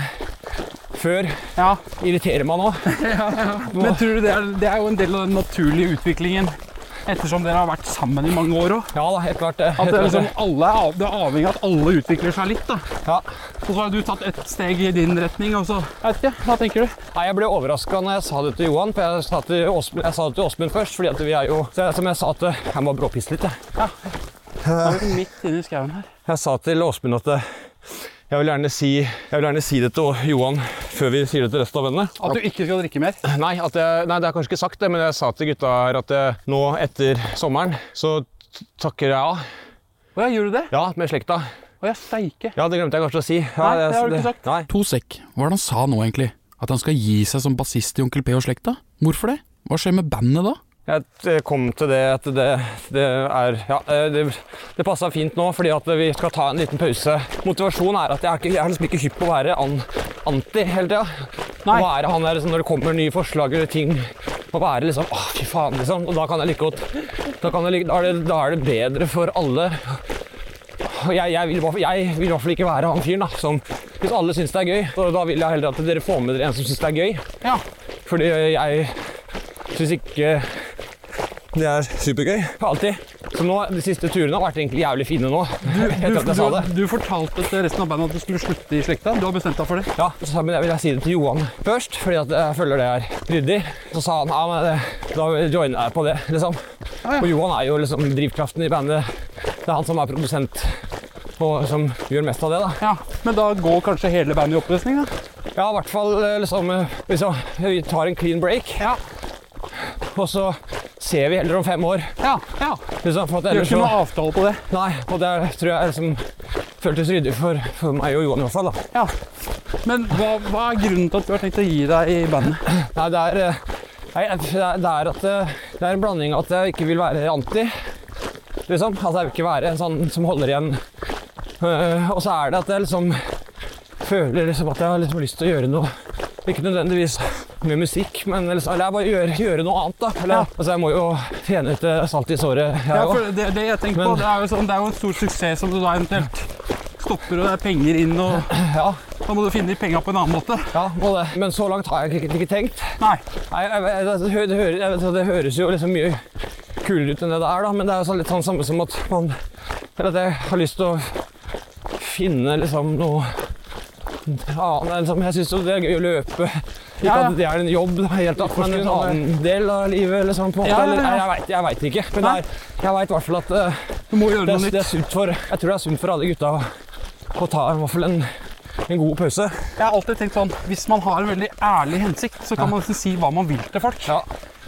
før, ja. Irriterer meg nå.
Ja, ja. Men tror du det er, det er jo en del av den naturlige utviklingen, ettersom dere har vært sammen i mange år også?
Ja da, helt klart det.
At det er, liksom, alle er, av, det er avhengig av at alle utvikler seg litt da.
Ja.
Og så har du tatt et steg i din retning, og så, jeg vet ikke, hva tenker du?
Nei, jeg ble overrasket når jeg sa det til Johan, for jeg sa, til Åsmund, jeg sa det til Åsmund først, fordi at vi er jo, som jeg sa til, jeg må bråpisse litt, jeg.
Ja. Nå er vi midt inne i skauen her.
Jeg sa til Åsmund at jeg vil gjerne si, jeg vil gjerne si det til Johan før vi sier det til resten av vennene.
At du ikke skal drikke mer?
Nei, at jeg, nei, det har kanskje ikke sagt det, men jeg sa til gutta her at jeg, nå etter sommeren så takker jeg av.
Å ja, gjør du det?
Ja, med slekta.
Å ja, steike.
Ja, det glemte jeg kanskje å si. Ja,
nei, det har du ikke sagt.
Nei.
To sekk. Hva er det han sa nå egentlig? At han skal gi seg som bassist i Onkel P og slekta? Hvorfor det? Hva skjer med bandet da?
Jeg kom til det at det, det er, ja, det, det passet fint nå, fordi at vi skal ta en liten pause. Motivasjonen er at jeg er, ikke, jeg er liksom ikke hypp på å være an, anti hele tiden. Å være han der, liksom, når det kommer nye forslag eller ting, å være liksom, åh, fy faen, liksom. Og da kan jeg like godt, da, kan jeg like, da, er det, da er det bedre for alle. Og jeg, jeg, vil, jeg vil i hvert fall ikke være han fyren da, som, hvis alle synes det er gøy, så da vil jeg heller at dere får med dere en som synes det er gøy.
Ja.
Fordi jeg synes ikke det er supergøy, alltid. Så nå, de siste turene har vært egentlig jævlig fine nå,
du,
etter at jeg sa det.
Du, du fortalte til resten av bandet at du skulle slutte i slekta, du har bestemt deg for det?
Ja, så men jeg vil jeg si det til Johan først, fordi at jeg føler det er ryddig. Så sa han, ja, men det, da joiner jeg på det, liksom. Ah, ja. Og Johan er jo liksom drivkraften i bandet. Det er han som er produsent og som gjør mest av det da.
Ja, men da går kanskje hele bandet i oppløsning da?
Ja, i hvert fall liksom, hvis vi tar en clean break.
Ja.
Og så ser vi heller om fem år.
Ja, ja.
Liksom, for at
det gjør ikke noe avtale på det.
Nei, og det tror jeg liksom føltes ryddig for, for meg og Johan i hvert fall da.
Ja, men hva, hva er grunnen til at du har tenkt å gi deg i bandet?
Nei, det er, nei, det er at det er en blanding av at jeg ikke vil være anti, liksom. Altså jeg vil ikke være en sånn som holder igjen. Uh, og så er det at jeg liksom føler liksom at jeg har liksom lyst til å gjøre noe, ikke nødvendigvis med musikk, men liksom, eller jeg bare gjøre, gjøre noe annet da. Eller, ja. Altså jeg må jo tjene ut salt i såret.
Ja, for det, det jeg tenker men, på, det er, jo sånn, det er jo en stor suksess som du da eventuelt stopper og det er penger inn og
ja.
Da må du finne de penger på en annen måte.
Ja, må det. Men så langt har jeg ikke, ikke tenkt.
Nei.
Nei jeg, jeg, det, det, høres, det høres jo liksom mye kulere ut enn det det er da, men det er jo litt sånn samme som at man, eller at jeg har lyst til å finne liksom noe ja, liksom, jeg synes jo det er gøy å løpe. Ikke ja, ja. At det er en jobb, helt tatt, men en annen del av livet, liksom, på en måte. Ja, ja, ja. Eller, jeg vet, jeg vet ikke, men er, jeg vet i hvert fall at uh,
du må gjøre
det,
noe nytt.
Det er sunt for, jeg tror det er sunt for alle gutta å, å ta i hvert fall en, en god pause.
Jeg har alltid tenkt sånn, hvis man har en veldig ærlig hensikt, så kan ja. man liksom si hva man vil til folk.
Ja.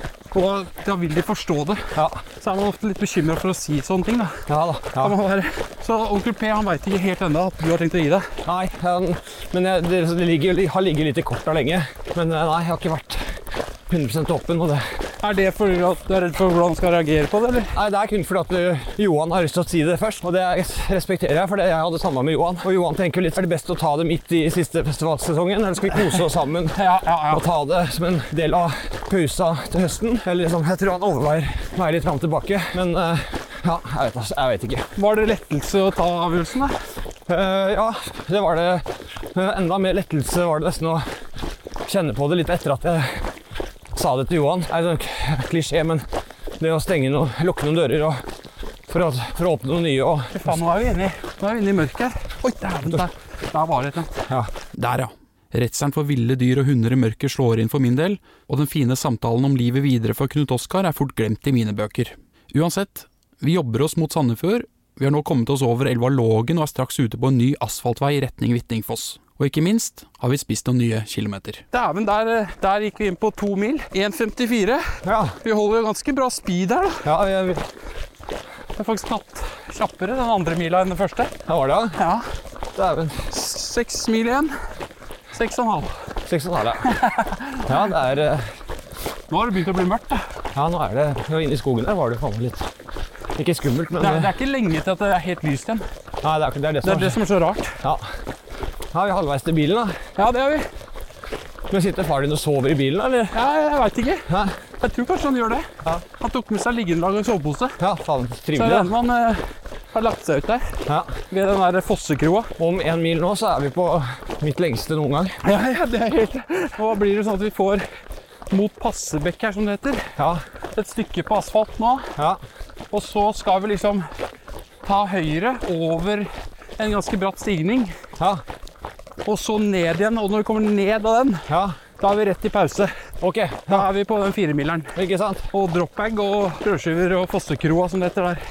Og da vil de forstå det.
Ja.
Så er man ofte litt bekymret for å si sånne ting da.
Ja da. Ja.
Være. Så Onkel P, han vet ikke helt enda at du har tenkt å gi deg.
Nei, han, men jeg, det, det ligger, har ligget litt i korta lenge. Men nei, jeg har ikke vært hundre prosent åpen og det.
Er det fordi at du er redd for hvordan han skal reagere på det, eller?
Nei, det er kun fordi at uh, Johan har lyst til å si det først, og det respekterer jeg, for jeg hadde samme med Johan. Og Johan tenker litt, er det best å ta det midt i siste festivalsesongen, eller skal vi kose oss sammen
ja, ja, ja.
og ta det som en del av pausa til høsten? Eller liksom, jeg tror han overveier meg litt fram tilbake, men uh, ja, jeg vet, jeg vet ikke.
Var det lettelse å ta avgjørelsen da?
Uh, ja, det var det. Uh, enda mer lettelse var det nesten å kjenne på det litt etter at jeg sa det til Johan. Det er en klisjé, men det å stenge noe, lukke noen dører og for å, for å åpne noe nye og...
Fy faen, nå er vi inne i, nå er vi inne i mørket her. Oi, der, der, der var det et
ja.
Der ja. Redselen for ville dyr og hunder i mørket slår inn for min del, og den fine samtalen om livet videre for Knut Oskar er fort glemt i mine bøker. Uansett, vi jobber oss mot Sandefjord, vi har nå kommet oss over elva Lågen og er straks ute på en ny asfaltvei i retning Hvittingfoss. Og ikke minst har vi spist noen nye kilometer.
Dæven, der, der gikk vi inn på to mil. en femtifire.
Ja.
Vi holder jo ganske bra speed her da.
Ja, jeg vil...
Det er faktisk knapt kjappere den andre mila enn den første.
Ja, var det da?
Ja.
Dæven.
Seks mil igjen. Seks og en halv.
Seks og en halv, ja. Ja, det er... Uh...
Nå har det begynt å bli mørkt da.
Ja, nå er det... Nå inne i skogen der var det faen litt... Ikke skummelt, men...
Det er, det er ikke lenge til at det er helt lyst igjen.
Nei, det er, det er det som
det er det som er så rart.
Ja. Ja, vi er halvveis til bilen da.
Ja, det er vi.
Men sitter far din og sover i bilen, eller?
Ja, jeg vet ikke.
Hæ?
Jeg tror kanskje han gjør det.
Ja.
Han tok med seg liggendag og sovepose.
Ja, faen, trivelig.
Så jeg man uh, har lagt seg ut der.
Ja.
Ved den der Fossekroa.
Om en mil nå så er vi på mitt lengste noen gang.
Ja, ja, det er helt... Nå blir det sånn at vi får mot Passebekk her, som det heter.
Ja.
Et stykke på asfalt nå.
Ja.
Og så skal vi liksom ta høyre over en ganske bratt stigning.
Ja.
Og så ned igjen, og når vi kommer ned av den,
ja.
Da er vi rett i pause.
Ok. Ja.
Da er vi på den firemileren.
Ikke sant?
Og dropbag og brødskiver og Fossekroa som det heter der.
Ja.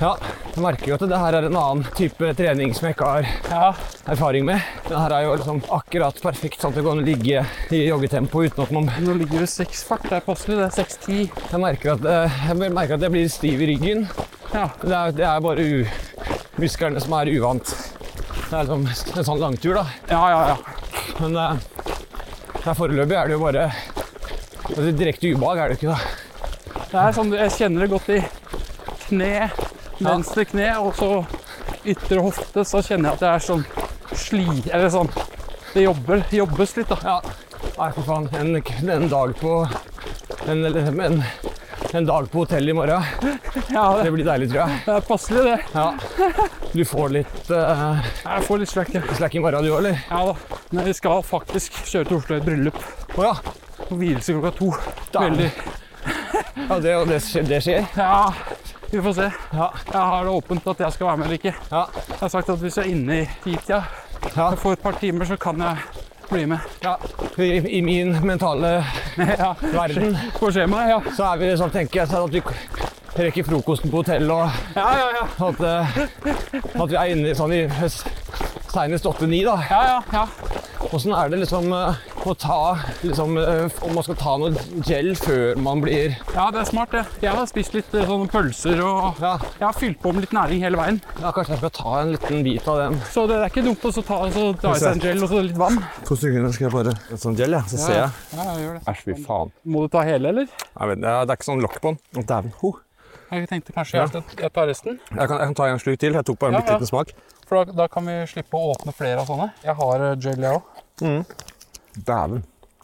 Jeg merker jo at det her er en annen type trening som jeg ikke har ja. erfaring med. Det her er jo liksom akkurat perfekt sånn at det går an å ligge i joggetempo uten at man...
Nå ligger det seks fart, det er passelig, det er seks ti.
Jeg merker at, jeg merker at jeg blir stiv i ryggen. Ja. Det, er, det er bare u, musklene som er uvant. Det er liksom en sånn langtur da.
Ja, ja, ja.
Men her foreløpig er det jo bare det direkte ubehag, er det ikke da?
Det er sånn, jeg kjenner det godt i kne, venstre kne, og så ytre hofte, så kjenner jeg at det er sånn sli, eller sånn, det jobber, jobbes litt da.
Ja, nei for faen, en, en dag på, en, en, en dag på hotell i morgen, ja, det, det blir deilig tror jeg.
Det er passelig det.
Ja, du får litt... Uh,
jeg får litt slack, ja.
Slack i morgen du, eller?
Ja da, men vi skal faktisk kjøre til Oslo i et bryllup.
Åja.
Og hvilelse klokka to. Veldig...
Ja, det, det, det skjer.
Ja, vi får se.
Ja.
Jeg har det åpent at jeg skal være med eller ikke.
Ja.
Jeg har sagt at hvis jeg er inne i tida, ja. for et par timer så kan jeg bli med.
Ja, i, i min mentale ja. verden
på skjemaet, ja.
Så er vi sånn, tenker jeg, sånn at vi rekker frokosten på hotell og
ja, ja, ja.
At, at vi er inne sånn i senest åtte ni da.
Ja, ja, ja.
Hvordan er det liksom å ta, liksom, om man skal ta noe gel før man blir...
Ja, det er smart det. Jeg har spist litt sånne pølser og ja. jeg har fylt på med litt næring hele veien.
Ja, kanskje jeg skal ta en liten bit av den.
Så det er ikke dumt å ta så dra i seg en gel og så litt vann.
To sekunder skal jeg bare... En sånn gel, ja. Så ser jeg.
Ja, jeg gjør det.
Æsj, fy faen.
Må du ta hele, eller?
Jeg vet, det er ikke sånn lokk på den. Dæven. Huh.
Jeg tenkte kanskje ja. jeg tar resten.
Jeg kan, jeg kan ta en sluk til. Jeg tok bare en ja, bitte liten smak.
For da, da kan vi slippe å åpne flere av sånne. Jeg har gel, jeg også.
Mm. Dæven.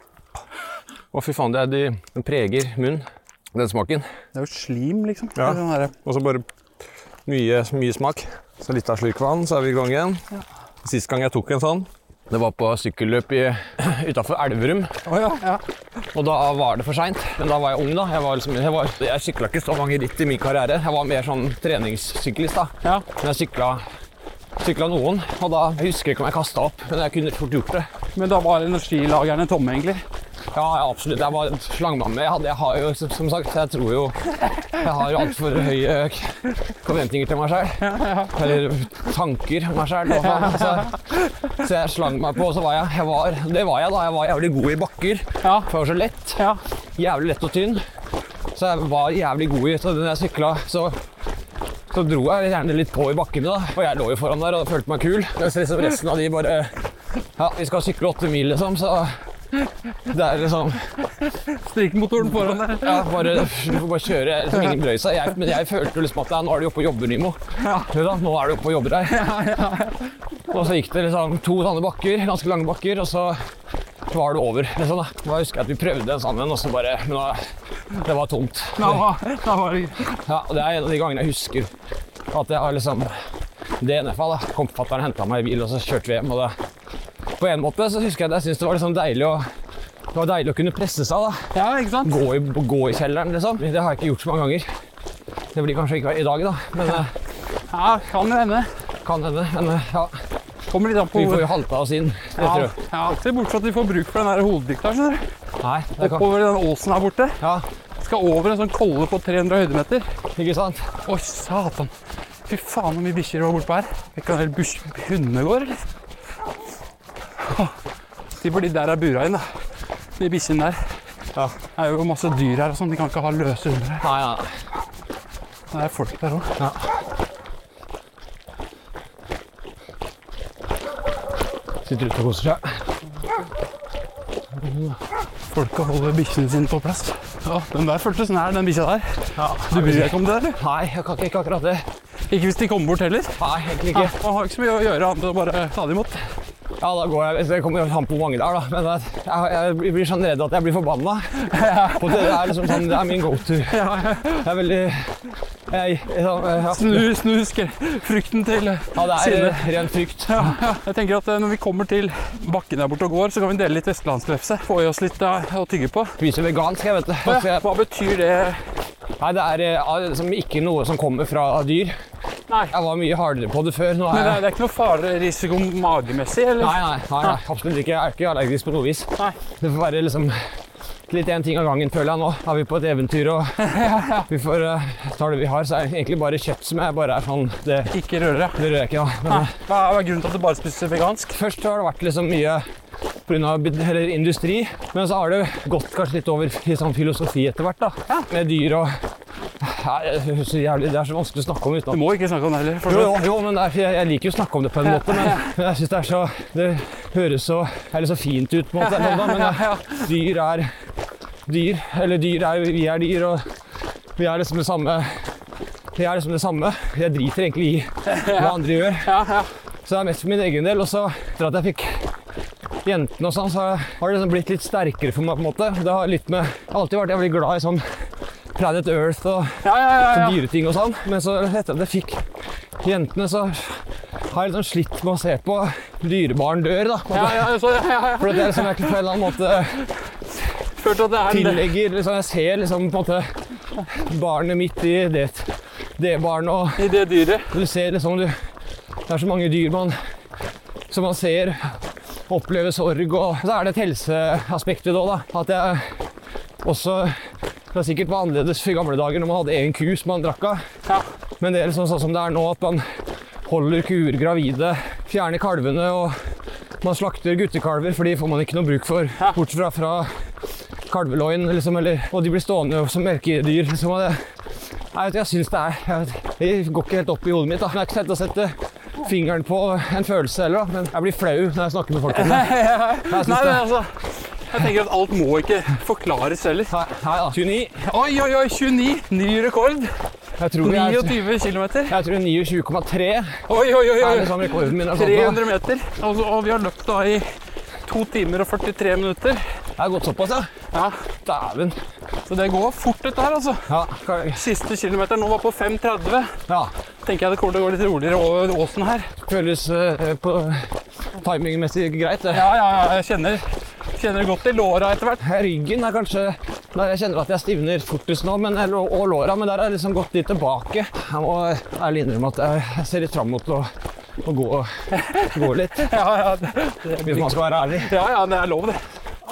Å fy faen, det er de, den preger munn, den smaken.
Det er jo slim liksom.
Ja, og så bare mye, mye smak. Så litt av slurkvann, så er vi i gang igjen. Ja. Sist gang jeg tok en sånn, det var på sykkelløp i, utenfor Elverum.
Oh, ja, ja.
Og da var det for sent, men da var jeg ung da. Jeg, var liksom, jeg, var, jeg syklet ikke så mange ritt i min karriere. Jeg var mer sånn treningssyklist da.
Ja.
Men jeg syklet, syklet noen, og da jeg husker jeg ikke om jeg kastet opp, men jeg kunne fort gjort det.
Men da var energilagerne tomme egentlig?
Ja, ja, absolutt. Jeg var slangmann med. Jeg, hadde, jeg har jo, som sagt, jeg tror jo jeg har alt for høye forventninger til meg selv.
Ja, ja.
Eller tanker om meg selv. Så, så jeg slang meg på, og så var jeg, jeg var, det var jeg da. Jeg var jævlig god i bakker.
Ja.
For jeg var så lett.
Ja.
Jævlig lett og tynn. Så jeg var jævlig god i, så når jeg syklet, så, så dro jeg gjerne litt på i bakkene da. Og jeg lå jo foran der og følte meg kul. Så liksom resten av de bare, ja, vi skal sykle åtte mil liksom, så... Det er liksom
Strikmotoren foran der.
Ja, bare, du får bare kjøre liksom, ingen brøy seg. Jeg, men jeg følte jo liksom at nå er du oppe og jobber, Nimo.
Ja.
Da, nå er du oppe og jobber her.
Ja, ja, ja.
Og så gikk det liksom to sånne bakker, ganske lange bakker, og så var det over. Liksom, da. Da husker jeg at vi prøvde en sammen, og så bare, men da, det var tomt.
Da var, da var det...
Ja, og det er en av de gangene jeg husker at jeg har liksom, D N F-a da, komfortfatteren hentet meg i bil, og så kjørte vi hjem, og det på en måte så husker jeg at jeg synes det var liksom deilig å, det var deilig å kunne presse seg da.
Ja, ikke sant?
Gå i, gå i kjelleren liksom. Det har jeg ikke gjort så mange ganger. Det blir kanskje ikke i dag da, men...
Ja, kan det hende.
Kan hende, men ja.
Kommer litt an på...
Vi får jo halta oss inn, det
ja,
tror jeg.
Ja, se bort fra at vi får bruk for den der hovedbygta, skjønner du?
Nei, det kan...
Oppover den åsen her borte.
Ja.
Skal over en sånn kolle på tre hundre høydemeter.
Ikke sant?
Oi, satan. Fy faen, hvor mye bikkjer var borte på her. Det kan hele busk... hundene går, eller? De fordi der er bura inn da. De bikkjene der.
Ja.
Det er jo masse dyr her og sånn, de kan ikke ha løse hunder her.
Nei, ja.
Det er folk der også.
Ja. Sitter ute og koser seg.
Folket holder bikkjene sine på plass. Ja, den der føltes nær, den bikkja der.
Ja.
Du bryr deg ikke om det, eller?
Nei, jeg kan ikke akkurat det.
Ikke hvis de kommer bort heller?
Nei, egentlig ikke.
Ja, man har ikke så mye å gjøre annet å bare ta dem imot.
Ja, da går jeg, det kommer jo an på mange der da, men jeg, jeg blir sånn redd at jeg blir forbannet. Ja. Og det er liksom sånn, det er min go-to. Ja, ja. Jeg er veldig... Jeg, jeg, ja.
Snu, snu frykten til
ja, det er
sinne.
Ren frykt.
Ja, ja. Jeg tenker at når vi kommer til bakken der borte og går, så kan vi dele litt vestlandslefse. Få i oss litt uh, å tygge på.
Spiser vegansk, jeg vet det.
Ja, hva betyr det?
Nei, det er uh, liksom ikke noe som kommer fra dyr.
Nei.
Jeg var mye hardere på det før. Nå er
Men det er, det er ikke noe fare risiko magemessig, eller?
Nei, nei, nei, nei, absolutt ikke. Jeg er ikke allergisk på noe vis.
Nei.
Det får være liksom bitte litt en ting av gangen, føler jeg nå. Er vi på et eventyr, og vi får uh, ta det vi har, så er det egentlig bare kjøtt som jeg bare er sånn... Det,
ikke rører, ja.
Det rører jeg ikke, da. Men,
Nei, hva er grunnen til at du bare spiser vegansk?
Først har det vært liksom mye på grunn av eller industri, men så har det gått kanskje litt over i sånn filosofi etter hvert, da. Ja. Med dyr og... Ja, så jævlig, det er så vanskelig å snakke om uten at...
Du må ikke snakke om det heller.
Jo, jo, jo, men er, jeg, jeg liker jo å snakke om det på en måte, men, men jeg synes det er så... Det høres så, er så fint ut på en måte, men ja, dyr er dyr, eller dyr er, vi er dyr, og vi er liksom det samme... Vi er liksom det samme. Jeg driter egentlig i hva andre gjør. Så det er mest for min egen del, og så etter at jeg fikk jentene og sånn, så har det liksom blitt litt sterkere for meg på en måte. Det har litt med... Jeg har alltid vært jævlig glad i sånn... Planet Earth og
ja, ja, ja, ja.
Sånn dyreting og sånn, men så etter at jeg fikk jentene, så har jeg liksom slitt med å se på dyrebarn dør, da.
Ja, ja, så, ja, ja, ja.
For det er liksom jeg på en eller annen måte
Følte at det er
tillegger, liksom, jeg ser liksom på en måte barnet mitt i det, det barnet og
i det dyret.
Du ser liksom, du, det er så mange dyr man, som man ser, opplever sorg, og så er det et helseaspektet da, da, at jeg også det var sikkert var annerledes for gamle dager når man hadde egen ku som man drakk av. Ja. Men det er liksom sånn som det er nå, at man holder kuer gravide, fjerner kalvene, og man slakter guttekalver, for de får man ikke noe bruk for, ja. Bort fra, fra kalveløgn, liksom, eller, og de blir stående som melkedyr. Liksom, og det, jeg, vet, jeg synes det er, jeg, vet, jeg går ikke helt opp i hodet mitt, da. Men jeg har ikke sett å sette fingeren på en følelse heller, da. Men jeg blir flau når jeg snakker med folk om det. Jeg
Nei, men altså... Jeg tenker at alt må ikke forklares heller.
Nei, nei da. tjueni.
Oi, oi, oi, tjueni. Ny rekord.
Jeg tror vi er...
niogtyve kilometer.
Jeg tror niogtjue komma tre.
Oi, oi, oi.
Er det sånn rekorden min er sånn
tre hundre meter. Og, og vi har løpt da i to timer og førtitre minutter.
Det har gått såpass, ja.
Ja.
Dæven.
Så det går fort dette her, altså.
Ja.
Siste kilometer nå var på fem tretti.
Ja.
Tenker jeg det kommer til å gå litt roligere over åsen her.
Føles uh, på timingmessig greit, det.
Ja, ja, ja. Jeg kjenner... kjenner godt i låra etter hvert.
Ryggen er kanskje der jeg kjenner at jeg stivner fortest nå, men, og låra, men der har jeg liksom gått litt tilbake. Jeg må ærlig innrømme at jeg, jeg ser litt frem mot å, å gå, gå litt.
Ja, ja. Det, det,
Hvis man skal være ærlig.
Ja, ja, det er lov det.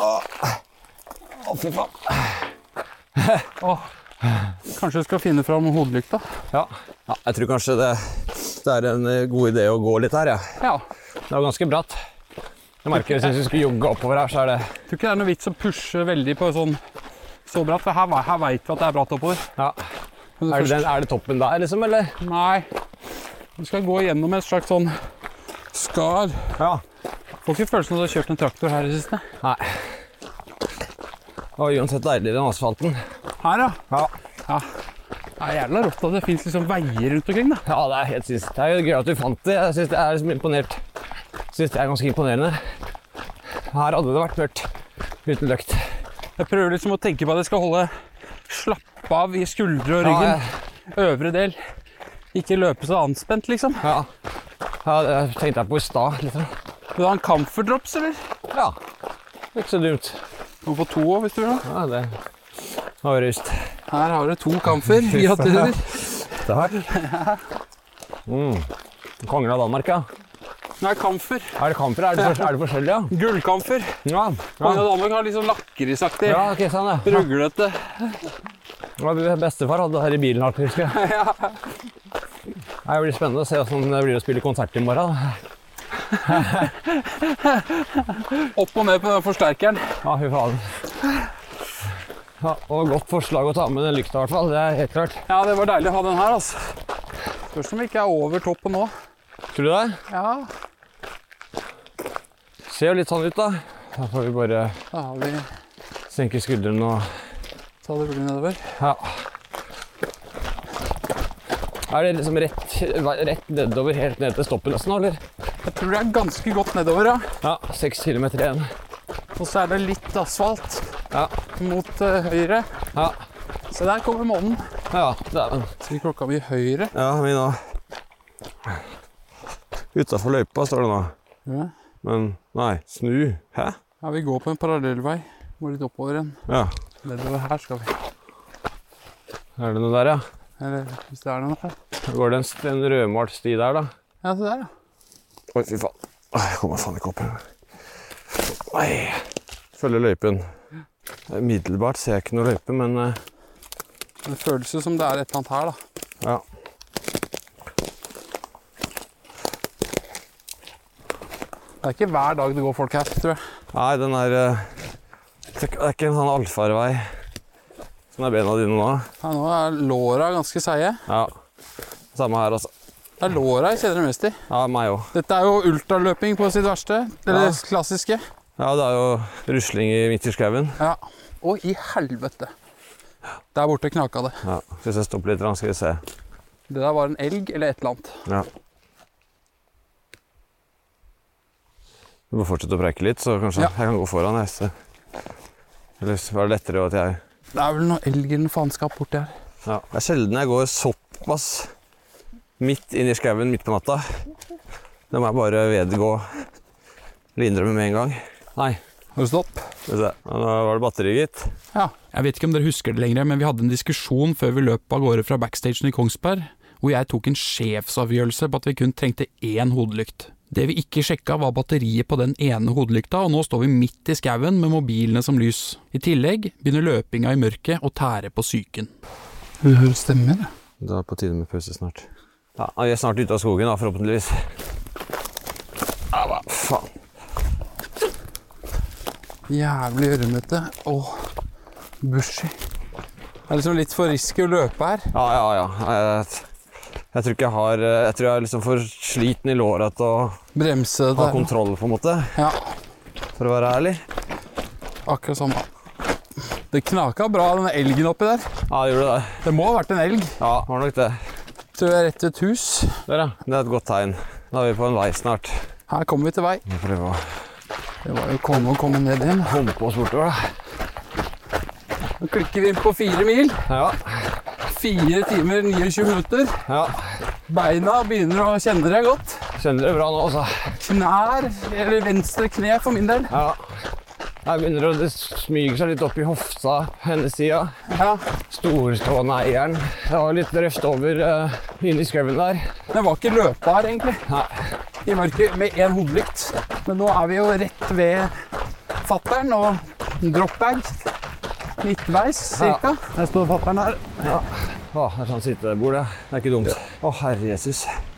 Å, fy faen.
Åh, kanskje du skal finne fram hodelykta?
Ja. Ja, jeg tror kanskje det, det er en god idé å gå litt her, ja.
Ja.
Det var ganske bratt. Jeg merker hvis vi skulle jogge oppover her, så er det...
Jeg tror ikke det er noe vits å pushe veldig på sånn så bratt, for her, her vet vi at det er bratt oppover.
Ja. Er det, den, er det toppen der, liksom, eller?
Nei. Du skal gå gjennom et slags sånn skar.
Ja.
Får ikke følelsen av at du har kjørt en traktor her i siste.
Nei. Det var uansett deiligere enn asfalten.
Her, ja?
Ja.
Ja. Det er jævla rått at det finnes liksom veier rundt omkring, da.
Ja, det er helt sinnssykt. Det er jo gøy at du fant det. Jeg synes det er liksom imponert. Jeg synes det er ganske imponerende. Her hadde det vært mørkt uten løkt.
Jeg prøver liksom å tenke på at jeg skal holde slapp av i skuldre og ryggen. Ja, ja. Øvre del. Ikke løpe så anspent, liksom.
Ja, ja det tenkte jeg på i stad. Litt.
Vil du ha en comfort drops, eller?
Ja, ikke så dumt.
Du må få to også, hvis du vil.
Ja, det var rust.
Her har du to kamfer. Gratulerer.
Takk. Mm. Kongen av Danmark, ja.
Nei, kamfer.
Er det kamfer? Er det, for, er det forskjellig, ja?
Gullkamfer.
Ja.
Kongen av Danmark har liksom lakkerisaktig.
Ja, ok, sånn, ja.
Ruglete.
Ja, bestefar hadde det her i bilen alt, husker jeg. Ja. Det blir spennende å se hvordan det blir å spille konsert i morgen.
Opp og ned på den forsterkeren.
Ja, fy faen. Ja, og godt forslag å ta med den lykta i hvert fall, det er helt klart.
Ja, det var deilig å ha den her, altså. Først om vi ikke er over toppen nå.
Tror du det?
Ja.
Ser jo litt sånn ut da. Da får vi bare
da har vi...
senke skuldrene og...
ta det rolig nedover.
Ja. Er det liksom rett, rett nedover, helt ned til stoppen nesten, eller?
Jeg tror det er ganske godt nedover, ja.
Ja, seks kilometer igjen.
Og så er det litt asfalt
ja.
Mot uh, høyre.
Ja.
Så der kommer månen.
Ja, det er den.
Så klokka blir høyre.
Ja, vi nå. Utenfor løypa står det nå.
Ja.
Men, nei, snu. Hæ?
Ja, vi går på en parallellvei. Må litt oppover igjen.
Ja.
Nedover her skal vi.
Er det noe der, ja?
Eller, hvis det er noe her.
Går det en, en rødmalt sti der, da?
Ja, det der, ja.
Oi, fy faen. Jeg kommer faen ikke opp her. Nei. Følger løypen. Middelbart ser jeg ikke noe løype, men...
Det føles jo som det er et eller annet her, da.
Ja.
Det er ikke hver dag det går folk her, tror jeg.
Nei, den er... Det er ikke en sånn allfarvei som er bena dine nå.
Ja, nå er låra ganske seie.
Ja, samme her altså.
Det er låra jeg kjenner det mest i.
Ja, meg også.
Dette er jo ultraløping på sitt verste, eller
Ja.
klassiske.
Ja, det er jo rusling i midt i skauen.
Ja. Å, i helvete. Der borte knaka det.
Ja, hvis jeg stopper litt, skal vi se.
Det der var en elg eller et eller annet.
Ja. Du må fortsette å preike litt, så kanskje
Ja.
jeg kan gå foran. Jeg, så. Eller så var det lettere at jeg...
Det er vel noe elg eller noe faenskap borti her.
Ja. Det er sjelden jeg går såpass midt inn i skauen, midt på natta. Det må jeg bare vedgå, eller innrømme med en gang. Nei.
Har du stopp?
Skal vi se. Ja, nå var det batteri, gitt.
Ja.
Jeg vet ikke om dere husker det lenger, men vi hadde en diskusjon før vi løp av gårde fra backstagen i Kongsberg, hvor jeg tok en sjefsavgjørelse på at vi kun trengte én hodelykt. Det vi ikke sjekka var batteriet på den ene hodelykta, og nå står vi midt i skauen med mobilene som lys. I tillegg begynner løpinga i mørket å tære på psyken.
Du hører stemmer, da.
Det er på tide med pause snart. Ja, vi er snart ute av skogen da, forhåpentligvis. Ja, hva faen.
Jævlig øremøte. Åh, bushy. Det er liksom litt for risky å løpe her.
Ja, ja, ja. Jeg, jeg tror ikke jeg har... Jeg tror jeg er liksom for sliten i låret til å
Bremse det
ha
der.
kontroll, på en måte.
Ja,
For å være ærlig.
akkurat samme. Det knaka bra, denne elgen oppi der.
Ja, det gjorde det.
Det må ha vært en elg.
Ja, var nok det.
Tror jeg er rett ved et hus.
Der, ja. Det er et godt tegn. Da er vi på en vei snart.
Her kommer vi til vei.
Vi prøver å
Det var jo konge å komme ned igjen.
humpe oss bortover, da.
Nå klikker vi inn på fire mil.
Ja,
Fire timer, tjueni minutter.
ja.
Beina begynner å kjenne det godt.
Kjenner det bra nå, altså.
Knær, eller venstre kne for min del.
Ja. Her begynner det å smyge seg litt opp i hofta, hennes sida.
Ja,
Storstående eieren. Det var litt røft over uh, inn i skauen der.
det var ikke løpa her egentlig.
Nei.
I mørket med en hodelykt. Men nå er vi jo rett ved fatteren og dropbag. Midtveis, cirka. Der står fatteren her.
Ja. Å, det er sånn sittebord, det. Det er ikke dumt. Å, herre Jesus.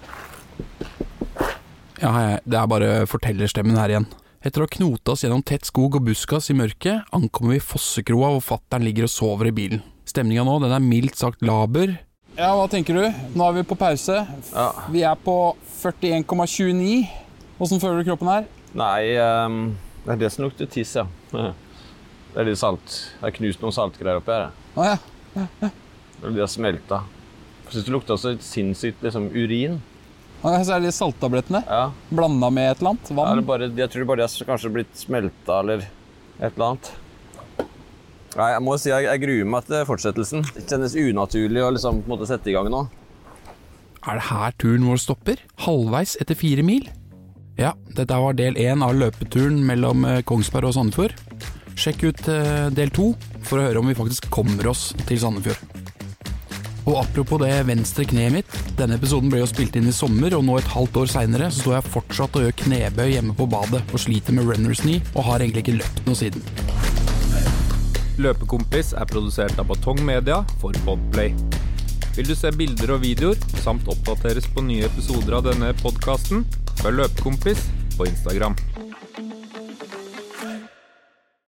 Ja, jeg- det er bare fortellerstemmen her igjen. Etter å ha knotet oss gjennom tett skog og buskas i mørket, ankommer vi Fossekroa hvor fatteren ligger og sover i bilen. Stemningen nå, den er mildt sagt laber.
Ja, hva tenker du? Nå er vi på pause.
Ja.
Vi er på førtien komma tjueni. Hvordan føler du kroppen her?
Nei, um, det er det som lukter tiss, ja. Det er litt salt. Det er knust noen saltgreier oppi her.
Å ja.
De har smelta. Jeg synes det lukter også sinnssykt liksom urin.
Å ja, så er det salttablettene.
Ja.
Blandet med et eller annet.
Ja,
Vann.
det bare, jeg tror bare de har kanskje blitt smelta eller et eller annet. Nei, jeg må si jeg, jeg gruer meg til fortsettelsen. Det kjennes unaturlig å liksom på en måte sette i gang nå.
Er det her turen vår stopper? Halvveis etter fire mil? Ja, dette var del én av løpeturen mellom eh, Kongsberg og Sandefjord. Sjekk ut eh, del to for å høre om vi faktisk kommer oss til Sandefjord. Og apropos det venstre kneet mitt, denne episoden ble jo spilt inn i sommer, og nå et halvt år senere så står jeg fortsatt og gjør knebøy hjemme på badet og sliter med runners knee, og har egentlig ikke løpt noe siden.
Løpekompis er produsert av Batong Media for Podplay. Vil du se bilder og videoer, samt oppdateres på nye episoder av denne podcasten, følg Løpekompis på Instagram.